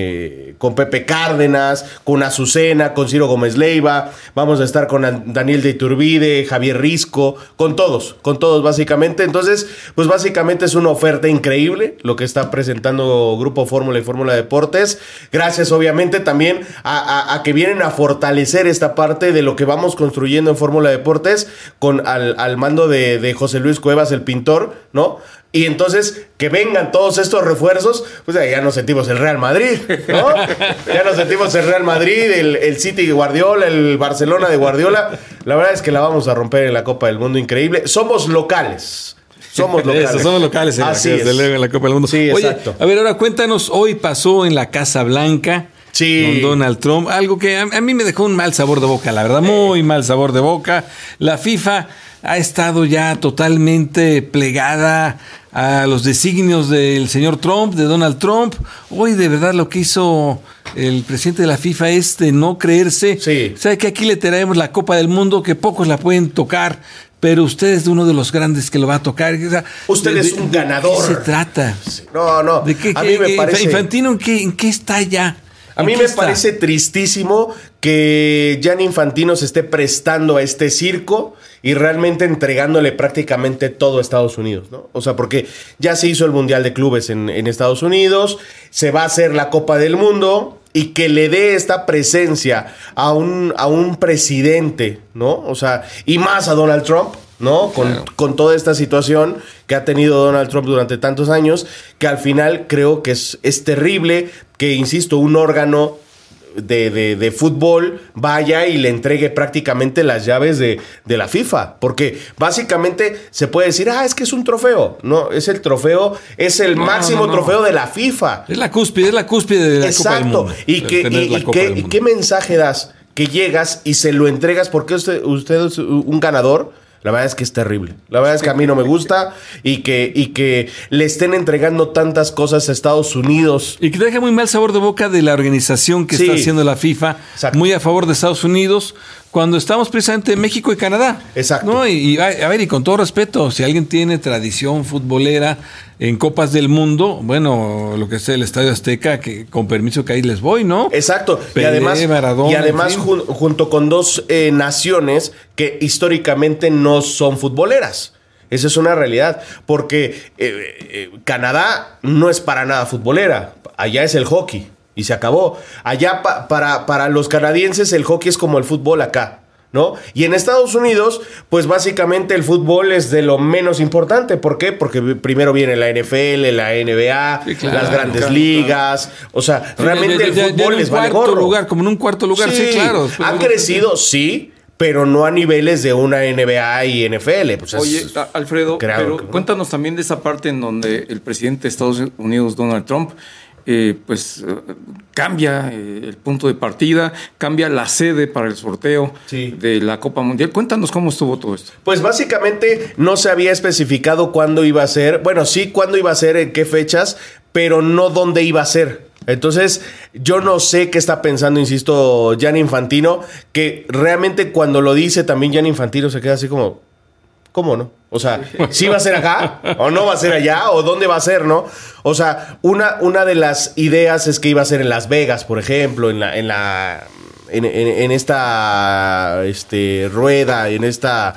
Speaker 13: Pepe Cárdenas, con Azucena, con Ciro Gómez Leiva. Vamos a estar con Daniel de Iturbide, Javier Risco, con todos básicamente. Entonces, pues básicamente es una oferta increíble lo que está presentando Grupo Fórmula y Fórmula Deportes. Gracias obviamente también a que vienen a fortalecer esta parte de lo que vamos construyendo en Fórmula Deportes al mando de José Luis Cuevas, el pintor, ¿no? Y entonces que vengan todos estos refuerzos, pues ya nos sentimos el Real Madrid, ¿no? Ya nos sentimos el Real Madrid, el City de Guardiola, el Barcelona de Guardiola. La verdad es que la vamos a romper en la Copa del Mundo, increíble. Somos locales. Somos locales
Speaker 4: en la Copa del Mundo.
Speaker 13: Sí,
Speaker 4: oye,
Speaker 13: exacto.
Speaker 4: A ver, ahora cuéntanos, hoy pasó en la Casa Blanca con Donald Trump, algo que a mí me dejó un mal sabor de boca, la verdad, muy mal sabor de boca. La FIFA ha estado ya totalmente plegada a los designios del señor Trump, de Donald Trump. Hoy de verdad lo que hizo el presidente de la FIFA es de no creerse.
Speaker 13: Sí.
Speaker 4: ¿Sabe que aquí le traemos la Copa del Mundo, que pocos la pueden tocar, pero usted es uno de los grandes que lo va a tocar? O sea,
Speaker 13: usted es un ganador.
Speaker 4: ¿De qué se trata?
Speaker 13: No.
Speaker 4: ¿De qué,
Speaker 13: a mí me parece...
Speaker 4: Infantino, ¿en qué está ya?
Speaker 13: A mí me parece tristísimo que Gianni Infantino se esté prestando a este circo y realmente entregándole prácticamente todo a Estados Unidos, ¿no? O sea, porque ya se hizo el Mundial de Clubes en Estados Unidos, se va a hacer la Copa del Mundo, y que le dé esta presencia a un presidente, ¿no? O sea, y más a Donald Trump, ¿no? Con toda esta situación que ha tenido Donald Trump durante tantos años, que al final creo que es terrible que, insisto, un órgano de fútbol vaya y le entregue prácticamente las llaves de la FIFA, porque básicamente se puede decir, es que es un trofeo. No, es el trofeo, es el máximo trofeo de la FIFA.
Speaker 4: Es la cúspide de la Copa del Mundo.
Speaker 13: ¿Y qué mensaje das? Que llegas y se lo entregas porque usted es un ganador. La verdad es que es terrible. La verdad es que a mí no me gusta y que le estén entregando tantas cosas a Estados Unidos.
Speaker 4: Y que deja muy mal sabor de boca de la organización que está haciendo la FIFA.
Speaker 13: Exacto.
Speaker 4: Muy a favor de Estados Unidos, cuando estamos precisamente en México y Canadá.
Speaker 13: Exacto.
Speaker 4: ¿No? Y a ver, y con todo respeto, si alguien tiene tradición futbolera en Copas del Mundo, bueno, lo que es el Estadio Azteca, que con permiso que ahí les voy, ¿no?
Speaker 13: Exacto.
Speaker 4: Pelé, Maradona,
Speaker 13: y además junto con dos naciones que históricamente no son futboleras. Esa es una realidad, porque Canadá no es para nada futbolera. Allá es el hockey y se acabó. Allá para los canadienses el hockey es como el fútbol acá, ¿no? Y en Estados Unidos, pues básicamente el fútbol es de lo menos importante. ¿Por qué? Porque primero viene la NFL, la NBA, sí, claro, las grandes ligas. O sea, realmente el fútbol les vale gorro.
Speaker 4: Lugar, como en un cuarto lugar, sí, claro.
Speaker 13: Ha crecido, sí, pero no a niveles de una NBA y NFL. Pues
Speaker 5: oye, Alfredo, pero cuéntanos también de esa parte en donde el presidente de Estados Unidos, Donald Trump, cambia el punto de partida, cambia la sede para el sorteo de la Copa Mundial. Cuéntanos cómo estuvo todo esto.
Speaker 13: Pues básicamente no se había especificado cuándo iba a ser, bueno, sí, cuándo iba a ser, en qué fechas, pero no dónde iba a ser. Entonces, yo no sé qué está pensando, insisto, Gianni Infantino, que realmente cuando lo dice también Gianni Infantino se queda así como, ¿cómo no? O sea, ¿sí va a ser acá? ¿O no va a ser allá? ¿O dónde va a ser, no? O sea, una de las ideas es que iba a ser en Las Vegas, por ejemplo, en esta rueda, en esta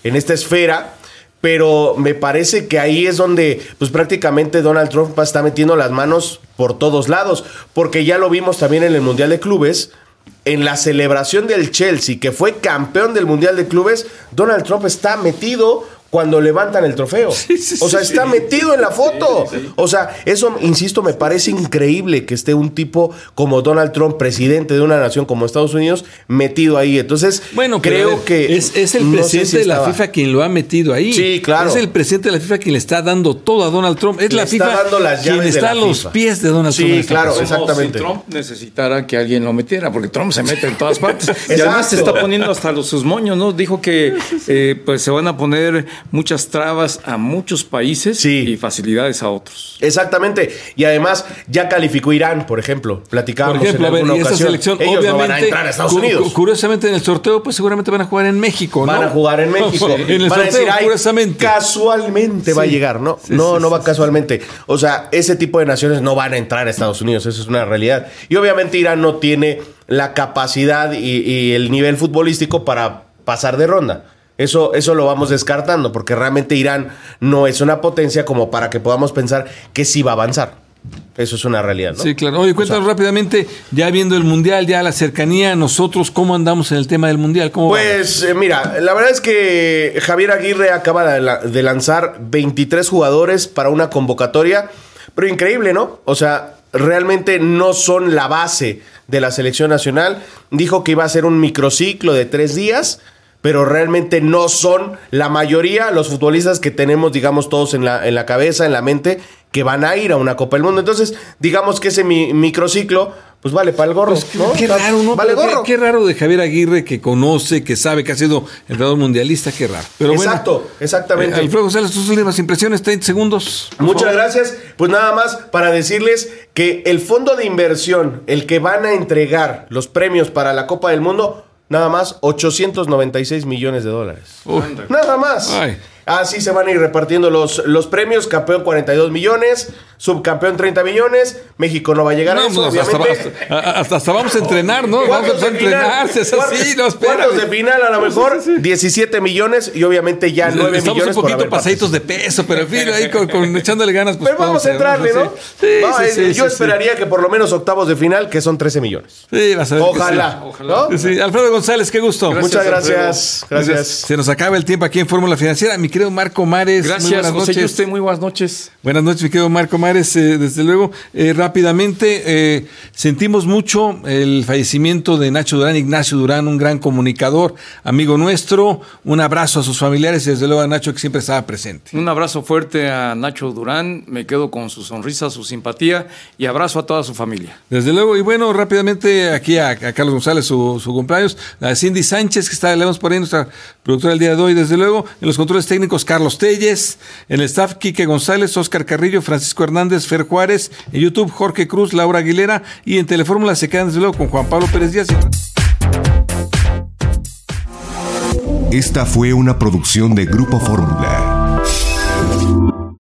Speaker 13: esfera. Pero me parece que ahí es donde pues prácticamente Donald Trump está metiendo las manos por todos lados, porque ya lo vimos también en el Mundial de Clubes, en la celebración del Chelsea, que fue campeón del Mundial de Clubes. Donald Trump está metido cuando levantan el trofeo. O sea, está metido en la foto. O sea, eso, insisto, me parece increíble que esté un tipo como Donald Trump, presidente de una nación como Estados Unidos, metido ahí. Entonces,
Speaker 4: bueno,
Speaker 13: creo que
Speaker 4: es el presidente de la FIFA quien lo ha metido ahí.
Speaker 13: Sí, claro.
Speaker 4: Es el presidente de la FIFA quien le está dando todo a Donald Trump. Es la FIFA quien está a los pies de Donald Trump.
Speaker 13: Sí, claro, exactamente.
Speaker 5: Si Trump necesitara que alguien lo metiera, porque Trump se mete en todas partes. Y además se está poniendo hasta sus moños, ¿no? Dijo que pues se van a poner muchas trabas a muchos países y facilidades a otros.
Speaker 13: Exactamente. Y además ya calificó Irán, por ejemplo. Platicábamos en alguna ocasión. Esa selección,
Speaker 4: ellos
Speaker 13: obviamente,
Speaker 4: no van a entrar a Estados Unidos. Curiosamente en el sorteo, pues seguramente van a jugar en México, ¿no?
Speaker 13: Van a jugar en México.
Speaker 4: En el
Speaker 13: van
Speaker 4: sorteo,
Speaker 13: a decir,
Speaker 4: curiosamente.
Speaker 13: Casualmente va a llegar, ¿no? No va casualmente. O sea, ese tipo de naciones no van a entrar a Estados Unidos. Eso es una realidad. Y obviamente Irán no tiene la capacidad y el nivel futbolístico para pasar de ronda. Eso lo vamos descartando, porque realmente Irán no es una potencia como para que podamos pensar que sí va a avanzar. Eso es una realidad, ¿no?
Speaker 4: Sí, claro. Oye, cuéntanos rápidamente, ya viendo el Mundial, ya la cercanía, nosotros, ¿cómo andamos en el tema del Mundial?
Speaker 13: Pues, mira, la verdad es que Javier Aguirre acaba de lanzar 23 jugadores para una convocatoria, pero increíble, ¿no? O sea, realmente no son la base de la selección nacional. Dijo que iba a ser un microciclo de 3 días, pero realmente no son la mayoría los futbolistas que tenemos, digamos, todos en la cabeza, en la mente, que van a ir a una Copa del Mundo. Entonces, digamos que ese microciclo, pues vale para el gorro,
Speaker 4: pues,
Speaker 13: ¿no?
Speaker 4: Qué raro, ¿no?
Speaker 13: Vale gorro.
Speaker 4: Qué raro de Javier Aguirre, que conoce, que sabe, que ha sido entrenador mundialista, qué raro. Pero
Speaker 13: exacto,
Speaker 4: bueno,
Speaker 13: exactamente.
Speaker 4: Alfredo González, tus últimas impresiones, 30 segundos.
Speaker 13: Muchas gracias. Pues nada más para decirles que el fondo de inversión, el que van a entregar los premios para la Copa del Mundo, nada más $896 millones.
Speaker 4: Uf.
Speaker 13: Nada más.
Speaker 4: Ay.
Speaker 13: Así se van a ir repartiendo los premios. Campeón 42 millones, subcampeón 30 millones. México no va a llegar a eso, obviamente.
Speaker 4: Hasta vamos a entrenar, ¿no? Vamos a entrenar, es así, no,
Speaker 13: cuartos de final a lo mejor 17 millones y obviamente ya 9
Speaker 4: Estamos
Speaker 13: millones.
Speaker 4: Un poquito pasaditos de peso, pero en fin, ahí con echándole ganas. Pues,
Speaker 13: pero vamos a entrarle, ¿no? Sí, yo esperaría que por lo menos octavos de final, que son 13 millones.
Speaker 4: Sí, vas a ver.
Speaker 13: Ojalá.
Speaker 4: ¿no? Sí. Alfredo González, qué gusto.
Speaker 13: Gracias, muchas gracias. Gracias.
Speaker 4: Se nos acaba el tiempo aquí en Fórmula Financiera. Mi querido Marco Mares.
Speaker 5: Gracias, José Yuste, muy buenas noches.
Speaker 4: Buenas noches, mi querido Marco Mares. Desde luego, rápidamente, sentimos mucho el fallecimiento de Nacho Durán, Ignacio Durán, un gran comunicador, amigo nuestro. Un abrazo a sus familiares y desde luego a Nacho, que siempre estaba presente.
Speaker 5: Un abrazo fuerte a Nacho Durán, me quedo con su sonrisa, su simpatía y abrazo a toda su familia.
Speaker 4: Desde luego, y bueno, rápidamente aquí a Carlos González, su cumpleaños, a Cindy Sánchez, que está, le vemos por ahí, nuestra productora el día de hoy, desde luego, en los controles técnicos, Carlos Telles, en el staff, Quique González, Oscar Carrillo, Francisco Hernández, Fer Juárez, en YouTube, Jorge Cruz, Laura Aguilera, y en Telefórmula se quedan desde luego con Juan Pablo Pérez Díaz.
Speaker 14: Esta fue una producción de Grupo Fórmula.